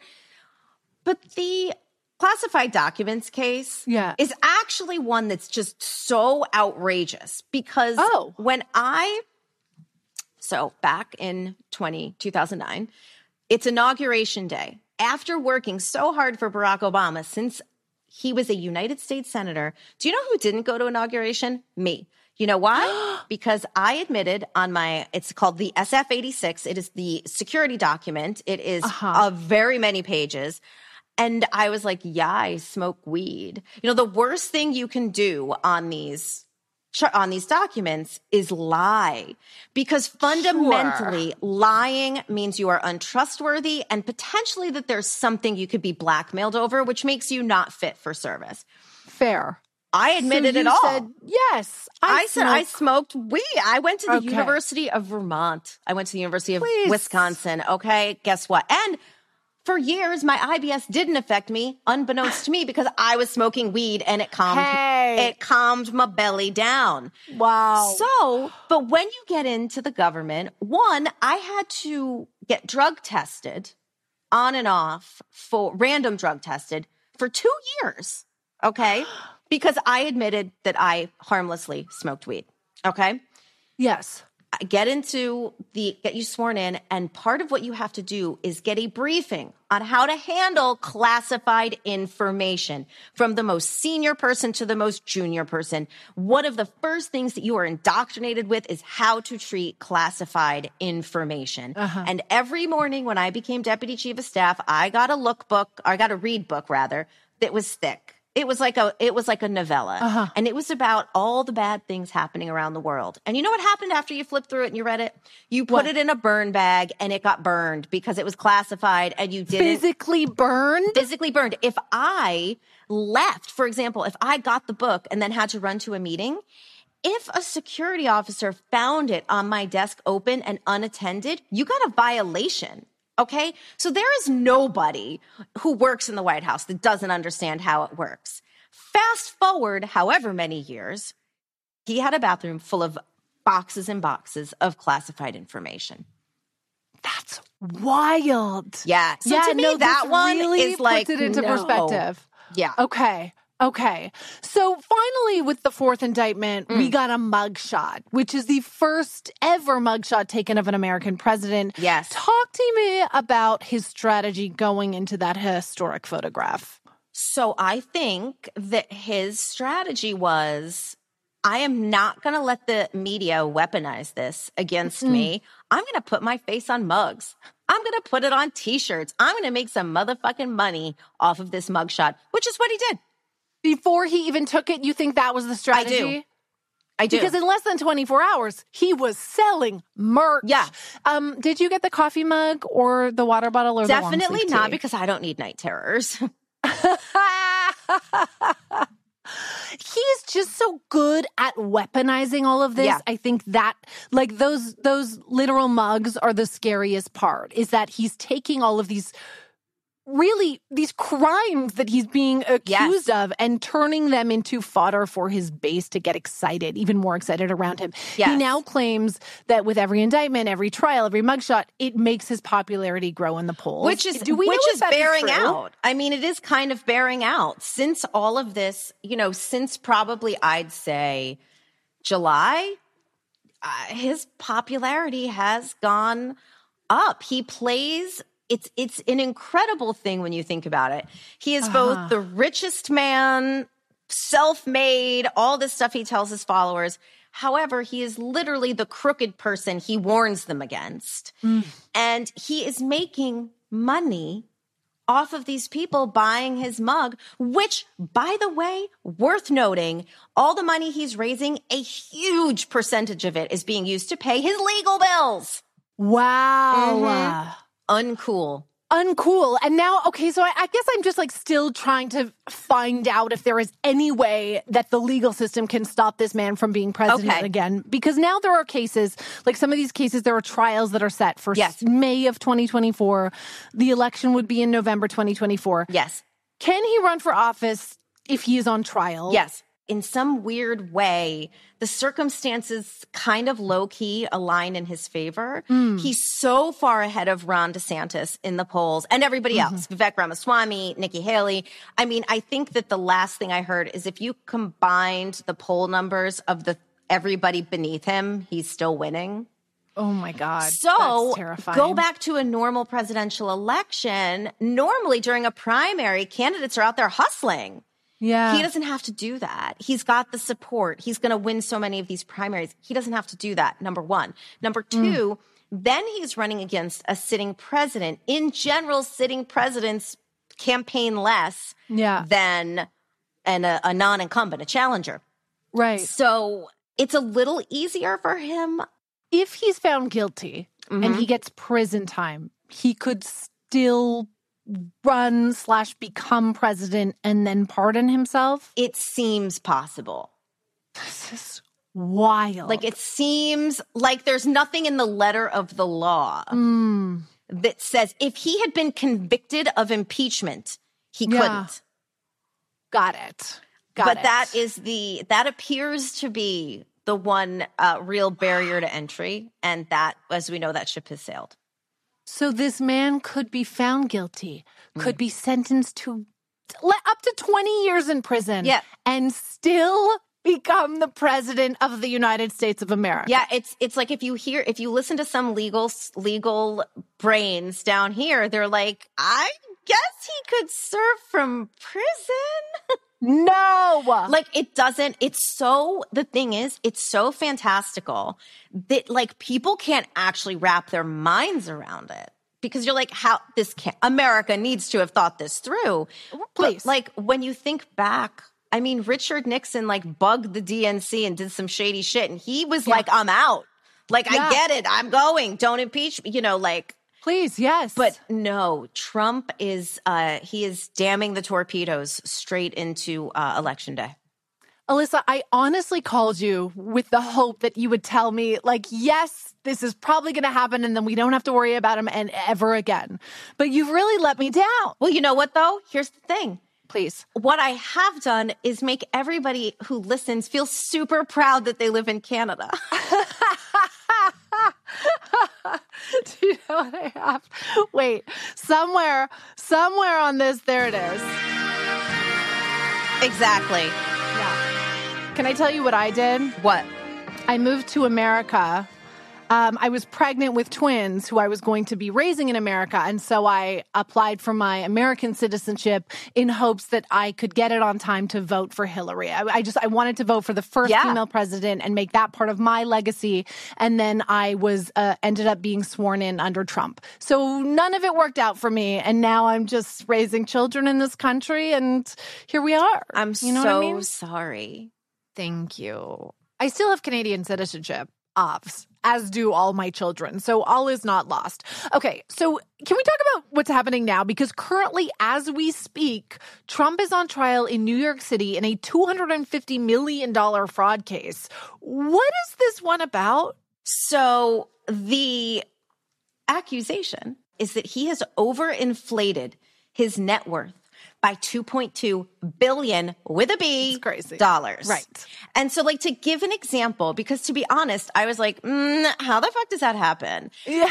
[SPEAKER 2] But the classified documents case
[SPEAKER 1] yeah.
[SPEAKER 2] is actually one that's just so outrageous because
[SPEAKER 1] oh.
[SPEAKER 2] when I, so back in two thousand nine, it's inauguration day. After working so hard for Barack Obama since he was a United States Senator, do you know who didn't go to inauguration? Me. You know why? Because I admitted on my, it's called the S F eighty-six. It is the security document. It is
[SPEAKER 1] uh-huh.
[SPEAKER 2] of very many pages. And I was like, yeah, I smoke weed. You know, the worst thing you can do on these on these documents is lie. Because fundamentally, sure. lying means you are untrustworthy and potentially that there's something you could be blackmailed over, which makes you not fit for service.
[SPEAKER 1] Fair.
[SPEAKER 2] I admitted
[SPEAKER 1] so
[SPEAKER 2] it all.
[SPEAKER 1] Said, yes.
[SPEAKER 2] I,
[SPEAKER 1] I
[SPEAKER 2] said I smoked weed. I went to the
[SPEAKER 1] okay.
[SPEAKER 2] University of Vermont. I went to the University of
[SPEAKER 1] Please.
[SPEAKER 2] Wisconsin. Okay, guess what? And for years, my I B S didn't affect me, unbeknownst to me, because I was smoking weed and it calmed
[SPEAKER 1] hey.
[SPEAKER 2] it calmed my belly down.
[SPEAKER 1] Wow.
[SPEAKER 2] So, but when you get into the government, one, I had to get drug tested on and off for random drug tested for two years. Okay? Because I admitted that I harmlessly smoked weed. Okay?
[SPEAKER 1] Yes.
[SPEAKER 2] Get into the, get you sworn in, and part of what you have to do is get a briefing on how to handle classified information from the most senior person to the most junior person. One of the first things that you are indoctrinated with is how to treat classified information.
[SPEAKER 1] Uh-huh.
[SPEAKER 2] And every morning when I became deputy chief of staff, I got a lookbook, or I got a read book rather, that was thick. It was like a it was like a novella.
[SPEAKER 1] Uh-huh.
[SPEAKER 2] And it was about all the bad things happening around the world. And you know what happened after you flipped through it and you read it? You put
[SPEAKER 1] what?
[SPEAKER 2] it in a burn bag and it got burned because it was classified and you didn't
[SPEAKER 1] physically burned?
[SPEAKER 2] Physically burned. If I left, for example, if I got the book and then had to run to a meeting, if a security officer found it on my desk open and unattended, you got a violation. Okay? So there is nobody who works in the White House that doesn't understand how it works. Fast forward however many years, he had a bathroom full of boxes and boxes of classified information.
[SPEAKER 1] That's wild.
[SPEAKER 2] Yeah. So
[SPEAKER 1] yeah,
[SPEAKER 2] to me,
[SPEAKER 1] no,
[SPEAKER 2] that one
[SPEAKER 1] really
[SPEAKER 2] is like,
[SPEAKER 1] puts it into
[SPEAKER 2] no.
[SPEAKER 1] perspective.
[SPEAKER 2] Yeah.
[SPEAKER 1] Okay. Okay. So finally, with the fourth indictment, mm. we got a mugshot, which is the first ever mugshot taken of an American president.
[SPEAKER 2] Yes.
[SPEAKER 1] Talk to me about his strategy going into that historic photograph.
[SPEAKER 2] So I think that his strategy was, I am not going to let the media weaponize this against mm. me. I'm going to put my face on mugs. I'm going to put it on T-shirts. I'm going to make some motherfucking money off of this mugshot, which is what he did.
[SPEAKER 1] Before he even took it, you think that was the strategy?
[SPEAKER 2] I do. I do.
[SPEAKER 1] Because in less than twenty-four hours, he was selling merch.
[SPEAKER 2] Yeah.
[SPEAKER 1] Um, did you get the coffee mug or the water bottle or
[SPEAKER 2] Definitely
[SPEAKER 1] the long sleeve
[SPEAKER 2] not,
[SPEAKER 1] tee?
[SPEAKER 2] because I don't need night terrors.
[SPEAKER 1] He's just so good at weaponizing all of this.
[SPEAKER 2] Yeah.
[SPEAKER 1] I think that, like, those those literal mugs are the scariest part, is that he's taking all of these really these crimes that he's being accused
[SPEAKER 2] yes.
[SPEAKER 1] of and turning them into fodder for his base to get excited, even more excited around him.
[SPEAKER 2] Yes.
[SPEAKER 1] He now claims that with every indictment, every trial, every mugshot, it makes his popularity grow in the polls.
[SPEAKER 2] Which is,
[SPEAKER 1] Do we
[SPEAKER 2] which
[SPEAKER 1] know
[SPEAKER 2] is
[SPEAKER 1] if that
[SPEAKER 2] bearing
[SPEAKER 1] is true?
[SPEAKER 2] out. I mean, it is kind of bearing out. Since all of this, you know, since probably I'd say July, uh, his popularity has gone up. He plays... It's it's an incredible thing when you think about it. He is uh-huh. both the richest man, self-made, all this stuff he tells his followers. However, he is literally the crooked person he warns them against. Mm. And he is making money off of these people buying his mug, which, by the way, worth noting, all the money he's raising, a huge percentage of it is being used to pay his legal bills.
[SPEAKER 1] Wow.
[SPEAKER 2] Mm-hmm. Uncool.
[SPEAKER 1] Uncool. And now, okay, so I, I guess I'm just like still trying to find out if there is any way that the legal system can stop this man from being president
[SPEAKER 2] okay.
[SPEAKER 1] again. Because now there are cases, like some of these cases, there are trials that are set for
[SPEAKER 2] yes.
[SPEAKER 1] May of twenty twenty-four. The election would be in November twenty twenty-four.
[SPEAKER 2] Yes.
[SPEAKER 1] Can he run for office if he is on trial?
[SPEAKER 2] Yes. In some weird way, the circumstances kind of low-key align in his favor. Mm. He's so far ahead of Ron DeSantis in the polls and everybody mm-hmm. else, Vivek Ramaswamy, Nikki Haley. I mean, I think that the last thing I heard is if you combined the poll numbers of the everybody beneath him, he's still winning.
[SPEAKER 1] Oh, my God.
[SPEAKER 2] So
[SPEAKER 1] that's terrifying.
[SPEAKER 2] Go back to a normal presidential election. Normally, during a primary, candidates are out there hustling.
[SPEAKER 1] Yeah.
[SPEAKER 2] He doesn't have to do that. He's got the support. He's going to win so many of these primaries. He doesn't have to do that, number one. Number two, mm. then he's running against a sitting president. In general, sitting presidents campaign less
[SPEAKER 1] yeah.
[SPEAKER 2] than an, a, a non-incumbent, a challenger.
[SPEAKER 1] Right.
[SPEAKER 2] So it's a little easier for him.
[SPEAKER 1] If he's found guilty mm-hmm. and he gets prison time, he could still run slash become president and then pardon himself?
[SPEAKER 2] It seems possible.
[SPEAKER 1] This is wild.
[SPEAKER 2] Like, it seems like there's nothing in the letter of the law
[SPEAKER 1] mm.
[SPEAKER 2] that says if he had been convicted of impeachment, he
[SPEAKER 1] yeah.
[SPEAKER 2] couldn't.
[SPEAKER 1] Got it. Got
[SPEAKER 2] but
[SPEAKER 1] it.
[SPEAKER 2] that is the, that appears to be the one uh, real barrier to entry. And that, as we know, that ship has sailed.
[SPEAKER 1] So this man could be found guilty, could mm. be sentenced to up to twenty years in prison,
[SPEAKER 2] yeah.
[SPEAKER 1] and still become the president of the United States of America.
[SPEAKER 2] Yeah, it's it's like if you hear, if you listen to some legal legal brains down here, they're like, I guess he could serve from prison.
[SPEAKER 1] No.
[SPEAKER 2] Like, it doesn't, it's so, the thing is, it's so fantastical that, like, people can't actually wrap their minds around it. Because you're like, how, this can't, America needs to have thought this through.
[SPEAKER 1] Please.
[SPEAKER 2] But, like, when you think back, I mean, Richard Nixon, like, bugged the D N C and did some shady shit. And he was
[SPEAKER 1] yeah.
[SPEAKER 2] like, I'm out. Like,
[SPEAKER 1] yeah.
[SPEAKER 2] I get it. I'm going. Don't impeach me. You know, like.
[SPEAKER 1] Please, yes.
[SPEAKER 2] But no, Trump is, uh, he is damming the torpedoes straight into uh, Election Day.
[SPEAKER 1] Alyssa, I honestly called you with the hope that you would tell me, like, yes, this is probably going to happen and then we don't have to worry about him and ever again. But you've really let me down.
[SPEAKER 2] Well, you know what, though? Here's the thing.
[SPEAKER 1] Please.
[SPEAKER 2] What I have done is make everybody who listens feel super proud that they live in Canada.
[SPEAKER 1] Do you know what I have? Wait, somewhere, somewhere on this, there it is.
[SPEAKER 2] Exactly.
[SPEAKER 1] Yeah. Can I tell you what I did?
[SPEAKER 2] What?
[SPEAKER 1] I moved to America. Um, I was pregnant with twins who I was going to be raising in America. And so I applied for my American citizenship in hopes that I could get it on time to vote for Hillary. I, I just, I wanted to vote for the first
[SPEAKER 2] Yeah.
[SPEAKER 1] female president and make that part of my legacy. And then I was, uh, ended up being sworn in under Trump. So none of it worked out for me. And now I'm just raising children in this country. And here we are.
[SPEAKER 2] I'm
[SPEAKER 1] you know
[SPEAKER 2] so
[SPEAKER 1] what I mean?
[SPEAKER 2] sorry.
[SPEAKER 1] Thank you. I still have Canadian citizenship, obvs, as do all my children. So all is not lost. Okay, so can we talk about what's happening now? Because currently, as we speak, Trump is on trial in New York City in a two hundred fifty million dollars fraud case. What is this one about?
[SPEAKER 2] So the accusation is that he has overinflated his net worth by two point two billion with a B
[SPEAKER 1] crazy.
[SPEAKER 2] dollars.
[SPEAKER 1] Right.
[SPEAKER 2] And so like to give an example, because to be honest, I was like, mm, how the fuck does that happen?
[SPEAKER 1] Yeah.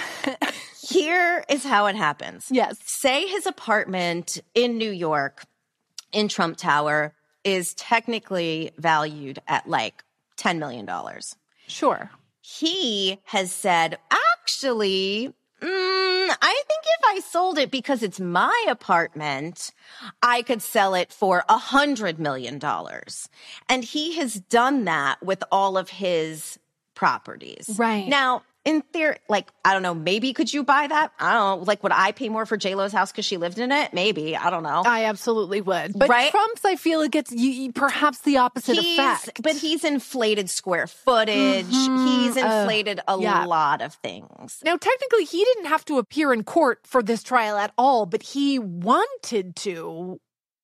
[SPEAKER 2] Here is how it happens.
[SPEAKER 1] Yes.
[SPEAKER 2] Say his apartment in New York in Trump Tower is technically valued at like ten million dollars.
[SPEAKER 1] Sure.
[SPEAKER 2] He has said, actually, Mm, I think if I sold it because it's my apartment, I could sell it for a hundred million dollars. And he has done that with all of his properties.
[SPEAKER 1] Right.
[SPEAKER 2] Now, in theory, like, I don't know, maybe could you buy that? I don't know. Like, would I pay more for J-Lo's house because she lived in it? Maybe. I don't know.
[SPEAKER 1] I absolutely would. But
[SPEAKER 2] Right?
[SPEAKER 1] Trump's, I feel it gets you, you- perhaps the opposite
[SPEAKER 2] He's,
[SPEAKER 1] effect.
[SPEAKER 2] but he's inflated square footage.
[SPEAKER 1] Mhm.
[SPEAKER 2] He's
[SPEAKER 1] Uh,
[SPEAKER 2] inflated a
[SPEAKER 1] yeah.
[SPEAKER 2] lot of things.
[SPEAKER 1] Now, technically, he didn't have to appear in court for this trial at all, but he wanted to.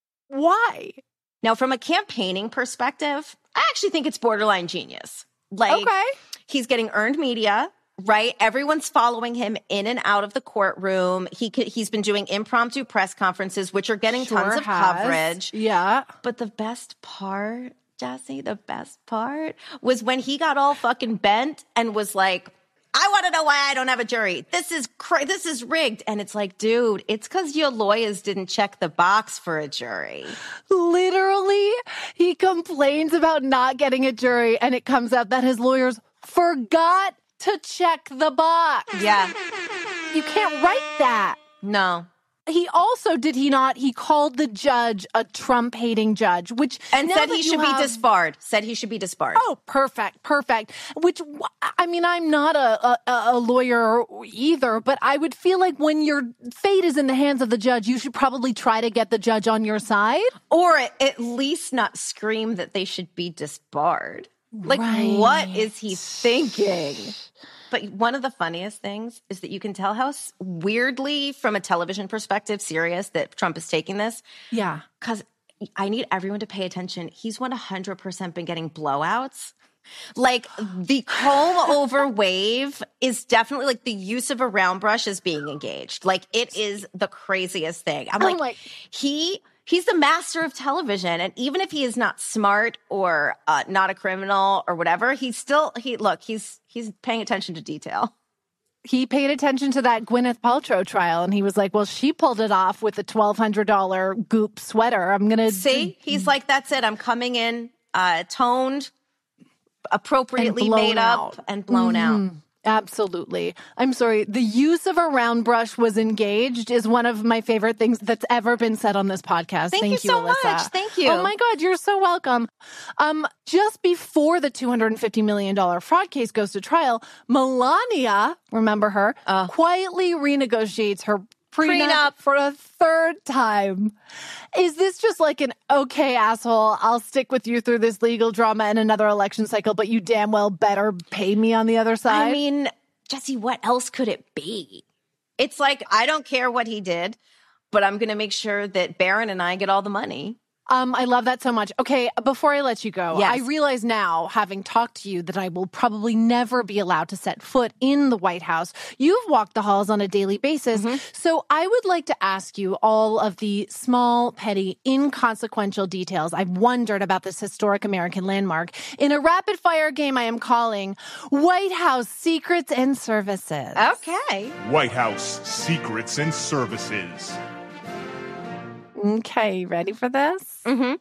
[SPEAKER 1] Why?
[SPEAKER 2] Now, from a campaigning perspective, I actually think it's borderline genius. Like,
[SPEAKER 1] Okay.
[SPEAKER 2] he's getting earned media, right? Everyone's following him in and out of the courtroom. He could, he's been doing impromptu press conferences, which are getting
[SPEAKER 1] Sure
[SPEAKER 2] tons of
[SPEAKER 1] has.
[SPEAKER 2] coverage.
[SPEAKER 1] Yeah.
[SPEAKER 2] But the best part, Jesse, the best part was when he got all fucking bent and was like, I want to know why I don't have a jury. This is cra- this is rigged. And it's like, dude, it's because your lawyers didn't check the box for a jury.
[SPEAKER 1] Literally, he complains about not getting a jury, and it comes out that his lawyers forgot to check the box.
[SPEAKER 2] Yeah.
[SPEAKER 1] You can't write that.
[SPEAKER 2] No.
[SPEAKER 1] He also, did he not, he called the judge a Trump-hating judge, which
[SPEAKER 2] And
[SPEAKER 1] now
[SPEAKER 2] said
[SPEAKER 1] that
[SPEAKER 2] he
[SPEAKER 1] you
[SPEAKER 2] should
[SPEAKER 1] have-
[SPEAKER 2] be disbarred. Said he should be disbarred.
[SPEAKER 1] Oh, perfect, perfect. Which, I mean, I'm not a, a, a lawyer either, but I would feel like when your fate is in the hands of the judge, you should probably try to get the judge on your side.
[SPEAKER 2] Or at least not scream that they should be disbarred. Like,
[SPEAKER 1] Right.
[SPEAKER 2] what is he thinking? But one of the funniest things is that you can tell how s- weirdly, from a television perspective, serious that Trump is taking this.
[SPEAKER 1] Yeah.
[SPEAKER 2] Because I need everyone to pay attention. He's one hundred percent been getting blowouts. Like, the comb over wave is definitely like the use of a round brush is being engaged. Like, it is the craziest thing. I'm like,
[SPEAKER 1] like-
[SPEAKER 2] he he's the master of television. And even if he is not smart or uh, not a criminal or whatever, he's still, he look, he's he's paying attention to detail.
[SPEAKER 1] He paid attention to that Gwyneth Paltrow trial, and he was like, well, she pulled it off with a twelve hundred dollars Goop sweater. I'm going to
[SPEAKER 2] See, he's like, that's it. I'm coming in uh, toned, appropriately
[SPEAKER 1] And blown
[SPEAKER 2] made
[SPEAKER 1] out.
[SPEAKER 2] up and blown out.
[SPEAKER 1] Mhm. Absolutely. I'm sorry. The use of a round brush was engaged is one of my favorite things that's ever been said on this podcast.
[SPEAKER 2] Thank
[SPEAKER 1] Thank,
[SPEAKER 2] you so
[SPEAKER 1] Alyssa.
[SPEAKER 2] much. Thank you.
[SPEAKER 1] Oh my God, you're so welcome. Um, just before the two hundred fifty million dollars fraud case goes to trial, Melania, remember her,
[SPEAKER 2] Uh.
[SPEAKER 1] quietly renegotiates her prenup,
[SPEAKER 2] Prenup.
[SPEAKER 1] for a third time. Is this just like an, okay, asshole, I'll stick with you through this legal drama and another election cycle, but you damn well better pay me on the other side?
[SPEAKER 2] I mean, Jesse, what else could it be? It's like, I don't care what he did, but I'm going to make sure that Barron and I get all the money.
[SPEAKER 1] Um, I love that so much. Okay, before I let you go,
[SPEAKER 2] Yes.
[SPEAKER 1] I realize now, having talked to you, that I will probably never be allowed to set foot in the White House. You've walked the halls on a daily basis.
[SPEAKER 2] Mm-hmm.
[SPEAKER 1] So I would like to ask you all of the small, petty, inconsequential details I've wondered about this historic American landmark in a rapid fire game I am calling White House Secrets and Services.
[SPEAKER 2] Okay.
[SPEAKER 10] White House Secrets and Services.
[SPEAKER 1] Okay, ready for this?
[SPEAKER 2] Mm-hmm.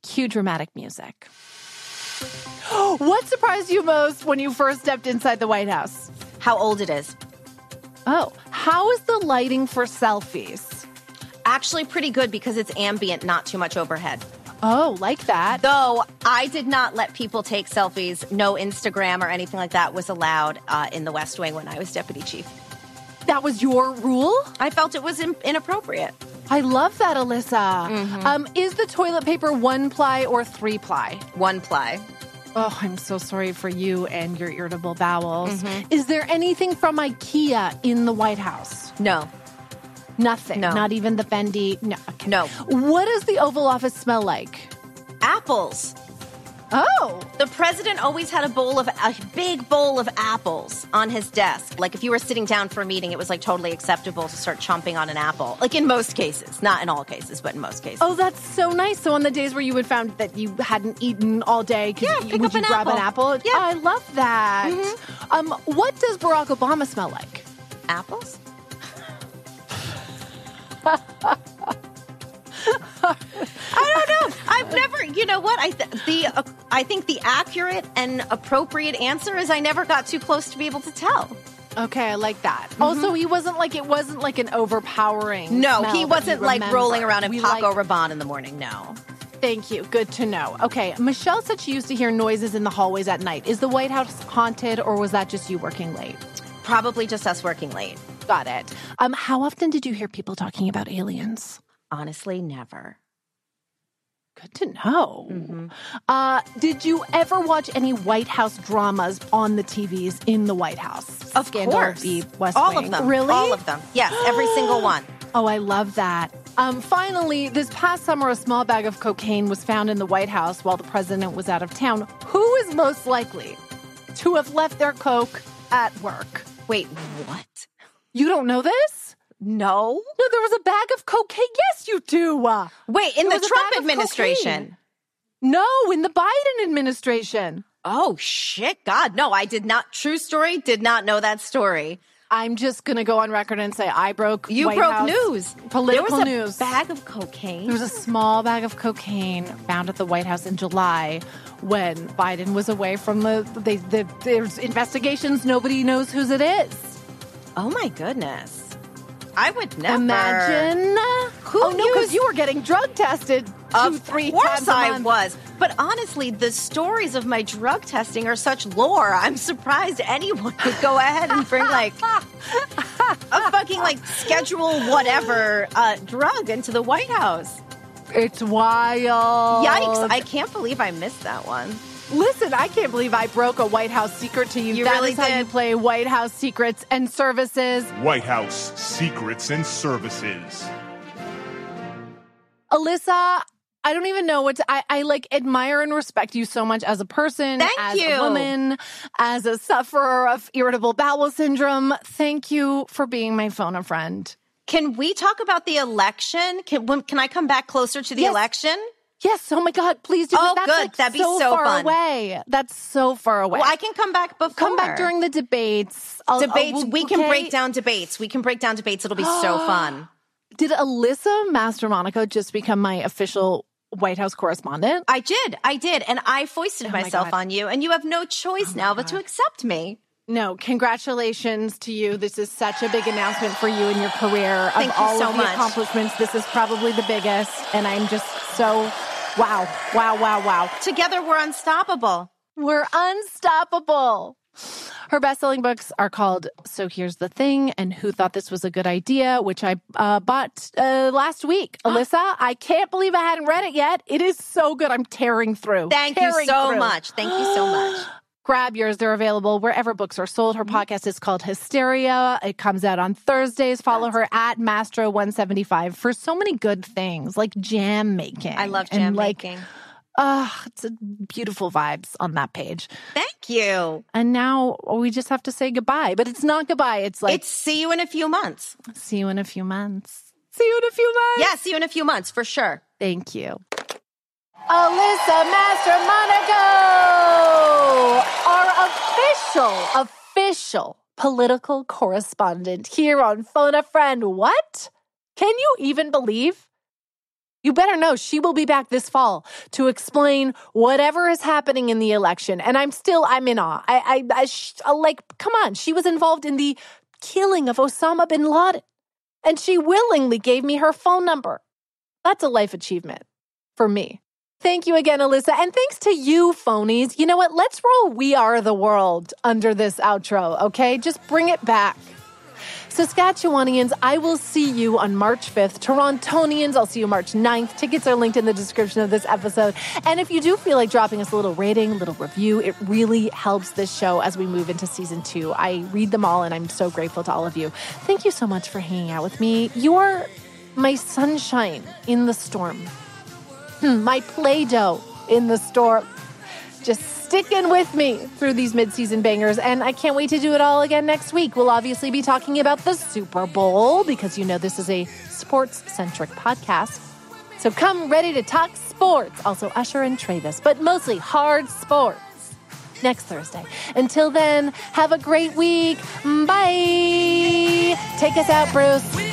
[SPEAKER 1] Cue dramatic music. What surprised you most when you first stepped inside the White House?
[SPEAKER 2] How old it is.
[SPEAKER 1] Oh, how is the lighting for selfies?
[SPEAKER 2] Actually pretty good because it's ambient, not too much overhead.
[SPEAKER 1] Oh, like that.
[SPEAKER 2] Though I did not let people take selfies. No Instagram or anything like that was allowed uh, in the West Wing when I was deputy chief.
[SPEAKER 1] That was your rule?
[SPEAKER 2] I felt it was in- inappropriate.
[SPEAKER 1] I love that, Alyssa.
[SPEAKER 2] Mm-hmm.
[SPEAKER 1] Um, is the toilet paper one ply or three ply?
[SPEAKER 2] One ply.
[SPEAKER 1] Oh, I'm so sorry for you and your irritable bowels.
[SPEAKER 2] Mm-hmm.
[SPEAKER 1] Is there anything from IKEA in the White House?
[SPEAKER 2] No.
[SPEAKER 1] Nothing?
[SPEAKER 2] No.
[SPEAKER 1] Not even the Fendi? No. Okay.
[SPEAKER 2] No.
[SPEAKER 1] What does the Oval Office smell like?
[SPEAKER 2] Apples.
[SPEAKER 1] Oh.
[SPEAKER 2] The president always had a bowl of, a big bowl of apples on his desk. Like if you were sitting down for a meeting, it was like totally acceptable to start chomping on an apple. Like in most cases. Not in all cases, but in most cases.
[SPEAKER 1] Oh, that's so nice. So on the days where you had found that you hadn't eaten all day,
[SPEAKER 2] yeah,
[SPEAKER 1] you,
[SPEAKER 2] pick
[SPEAKER 1] would
[SPEAKER 2] up
[SPEAKER 1] you
[SPEAKER 2] an
[SPEAKER 1] grab
[SPEAKER 2] apple.
[SPEAKER 1] an apple?
[SPEAKER 2] Yeah.
[SPEAKER 1] I love that.
[SPEAKER 2] Mm-hmm.
[SPEAKER 1] Um, what does Barack Obama smell like?
[SPEAKER 2] Apples? I don't know. I've never, you know what? I th- the uh, I think the accurate and appropriate answer is I never got too close to be able to tell.
[SPEAKER 1] Okay, I like that.
[SPEAKER 2] Mm-hmm.
[SPEAKER 1] Also, he wasn't like, it wasn't like an overpowering
[SPEAKER 2] No,
[SPEAKER 1] smell
[SPEAKER 2] he
[SPEAKER 1] that
[SPEAKER 2] wasn't
[SPEAKER 1] you
[SPEAKER 2] like
[SPEAKER 1] remember.
[SPEAKER 2] rolling around in
[SPEAKER 1] We
[SPEAKER 2] Paco
[SPEAKER 1] like-
[SPEAKER 2] Rabanne in the morning, no.
[SPEAKER 1] Thank you. Good to know. Okay, Michelle said she used to hear noises in the hallways at night. Is the White House haunted, or was that just you working late?
[SPEAKER 2] Probably just us working late.
[SPEAKER 1] Got it. Um, how often did you hear people talking about aliens?
[SPEAKER 2] Honestly, never.
[SPEAKER 1] Good to know.
[SPEAKER 2] Mm-hmm.
[SPEAKER 1] Uh, did you ever watch any White House dramas on the T Vs in the White House?
[SPEAKER 2] Of
[SPEAKER 1] Scandal,
[SPEAKER 2] course.
[SPEAKER 1] the West
[SPEAKER 2] All
[SPEAKER 1] Wing.
[SPEAKER 2] of them.
[SPEAKER 1] Really?
[SPEAKER 2] All of them. Yes, every single one.
[SPEAKER 1] Oh, I love that. Um, finally, this past summer, a small bag of cocaine was found in the White House while the president was out of town. Who is most likely to have left their coke at work?
[SPEAKER 2] Wait, what?
[SPEAKER 1] You don't know this?
[SPEAKER 2] No.
[SPEAKER 1] No, there was a bag of cocaine. Yes, you do. Uh,
[SPEAKER 2] Wait, in
[SPEAKER 1] there
[SPEAKER 2] the
[SPEAKER 1] was a
[SPEAKER 2] Trump
[SPEAKER 1] bag of
[SPEAKER 2] administration?
[SPEAKER 1] cocaine. No, in the Biden administration.
[SPEAKER 2] Oh, shit. God, no, I did not. True story, did not know that story.
[SPEAKER 1] I'm just going to go on record and say I broke
[SPEAKER 2] You
[SPEAKER 1] White
[SPEAKER 2] broke
[SPEAKER 1] House
[SPEAKER 2] news.
[SPEAKER 1] Political
[SPEAKER 2] there was
[SPEAKER 1] news.
[SPEAKER 2] a bag of cocaine.
[SPEAKER 1] There was a small bag of cocaine found at the White House in July when Biden was away from the, they, the there's investigations. Nobody knows whose it is.
[SPEAKER 2] Oh, my goodness. I would never.
[SPEAKER 1] Imagine.
[SPEAKER 2] Who
[SPEAKER 1] oh, no, because
[SPEAKER 2] used-
[SPEAKER 1] you were getting drug tested two,
[SPEAKER 2] Of
[SPEAKER 1] three
[SPEAKER 2] course
[SPEAKER 1] times a
[SPEAKER 2] I
[SPEAKER 1] month.
[SPEAKER 2] was. But honestly, the stories of my drug testing are such lore. I'm surprised anyone would go ahead and bring like a fucking like schedule whatever uh, drug into the White House.
[SPEAKER 1] It's wild.
[SPEAKER 2] Yikes. I can't believe I missed that one.
[SPEAKER 1] Listen, I can't believe I broke a White House secret to you.
[SPEAKER 2] You
[SPEAKER 1] That
[SPEAKER 2] really
[SPEAKER 1] is how
[SPEAKER 2] did.
[SPEAKER 1] you play White House Secrets and Services.
[SPEAKER 10] White House Secrets and Services.
[SPEAKER 1] Alyssa, I don't even know what to, I, I like admire and respect you so much as a person,
[SPEAKER 2] Thank
[SPEAKER 1] as
[SPEAKER 2] you.
[SPEAKER 1] a woman, as a sufferer of irritable bowel syndrome. Thank you for being my phone a friend.
[SPEAKER 2] Can we talk about the election? Can when, can I come back closer to the
[SPEAKER 1] Yes.
[SPEAKER 2] election?
[SPEAKER 1] Yes, oh my God, please do.
[SPEAKER 2] Oh,
[SPEAKER 1] That's
[SPEAKER 2] good.
[SPEAKER 1] like
[SPEAKER 2] That'd be
[SPEAKER 1] so,
[SPEAKER 2] so
[SPEAKER 1] far
[SPEAKER 2] fun.
[SPEAKER 1] away. That's so far away.
[SPEAKER 2] Well, I can come back before.
[SPEAKER 1] Come back during the debates. I'll-
[SPEAKER 2] debates.
[SPEAKER 1] I'll-
[SPEAKER 2] we can
[SPEAKER 1] okay?
[SPEAKER 2] break down debates. We can break down debates. It'll be so fun.
[SPEAKER 1] Did Alyssa Mastromonaco just become my official White House correspondent?
[SPEAKER 2] I did. I did. And I foisted
[SPEAKER 1] Oh my
[SPEAKER 2] myself
[SPEAKER 1] God.
[SPEAKER 2] on you, and you have no choice now but to accept me.
[SPEAKER 1] No, congratulations to you. This is such a big announcement for you in your career.
[SPEAKER 2] Thank
[SPEAKER 1] of
[SPEAKER 2] you
[SPEAKER 1] all
[SPEAKER 2] so
[SPEAKER 1] of the
[SPEAKER 2] much.
[SPEAKER 1] accomplishments, this is probably the biggest. And I'm just so, wow, wow, wow, wow.
[SPEAKER 2] Together, we're unstoppable.
[SPEAKER 1] We're unstoppable. Her best-selling books are called So Here's the Thing and Who Thought This Was a Good Idea, which I uh, bought uh, last week. Alyssa, I can't believe I hadn't read it yet. It is so good. I'm tearing through.
[SPEAKER 2] Thank you
[SPEAKER 1] Tearing
[SPEAKER 2] so
[SPEAKER 1] through.
[SPEAKER 2] much. Thank you so much.
[SPEAKER 1] Grab yours. They're available wherever books are sold. Her podcast is called Hysteria. It comes out on Thursdays. Follow her at Mastro one seventy-five for so many good things, like jam making.
[SPEAKER 2] I love jam
[SPEAKER 1] and like,
[SPEAKER 2] making.
[SPEAKER 1] Ah, it's a beautiful vibes on that page.
[SPEAKER 2] Thank you.
[SPEAKER 1] And now we just have to say goodbye. But it's not goodbye. It's like,
[SPEAKER 2] It's see you in a few months.
[SPEAKER 1] see you in a few months. See you in a few months.
[SPEAKER 2] Yeah, see you in a few months for sure.
[SPEAKER 1] Thank you. Alyssa Mastromonaco, our official, official political correspondent here on Phone a Friend. What? Can you even believe? You better know she will be back this fall to explain whatever is happening in the election. And I'm still, I'm in awe. I, I, I sh- like, come on. She was involved in the killing of Osama bin Laden. And she willingly gave me her phone number. That's a life achievement for me. Thank you again, Alyssa. And thanks to you, phonies. You know what? Let's roll We Are the World under this outro, okay? Just bring it back. Saskatchewanians, I will see you on March fifth. Torontonians, I'll see you March ninth. Tickets are linked in the description of this episode. And if you do feel like dropping us a little rating, a little review, it really helps this show as we move into season two. I read them all, and I'm so grateful to all of you. Thank you so much for hanging out with me. You are my sunshine in the storm. My Play-Doh in the storm. Just sticking with me through these mid-season bangers, and I can't wait to do it all again next week. We'll obviously be talking about the Super Bowl because you know this is a sports-centric podcast. So come ready to talk sports. Also Usher and Travis, but mostly hard sports next Thursday. Until then, have a great week. Bye. Take us out, Bruce.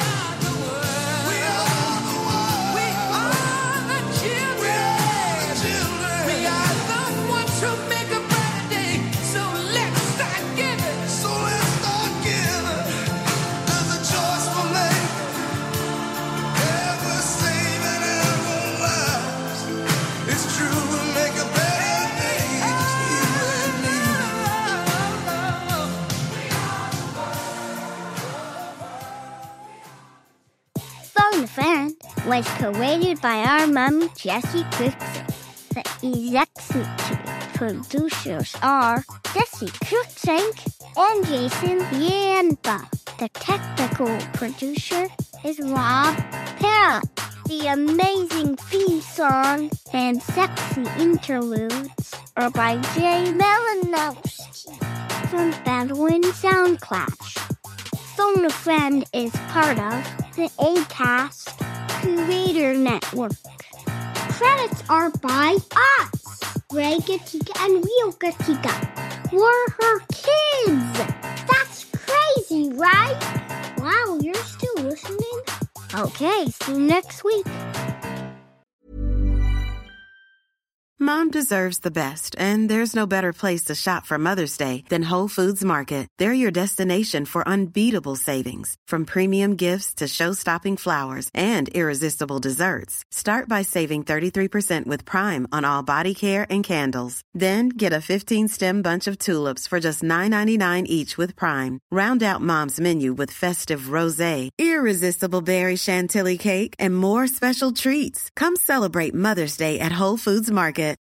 [SPEAKER 15] Phone a Friend was created by our mom, Jessie Cruikshank. The executive producers are Jessie Cruikshank and Jason Yamba. The technical producer is Rob Parrott. The amazing theme song and sexy interludes are by Jay Malinowski from Bedouin Soundclash. Phone a Friend is part of the Acast Creator Network. Credits are by us, Ray Gatika and Real Gatika. We're her kids. That's crazy, right? Wow, you're still listening? Okay, see you next week.
[SPEAKER 16] Mom deserves the best, and there's no better place to shop for Mother's Day than Whole Foods Market. They're your destination for unbeatable savings, from premium gifts to show-stopping flowers and irresistible desserts. Start by saving thirty-three percent with Prime on all body care and candles. Then get a fifteen-stem bunch of tulips for just nine ninety-nine each with Prime. Round out Mom's menu with festive rosé, irresistible berry chantilly cake, and more special treats. Come celebrate Mother's Day at Whole Foods Market.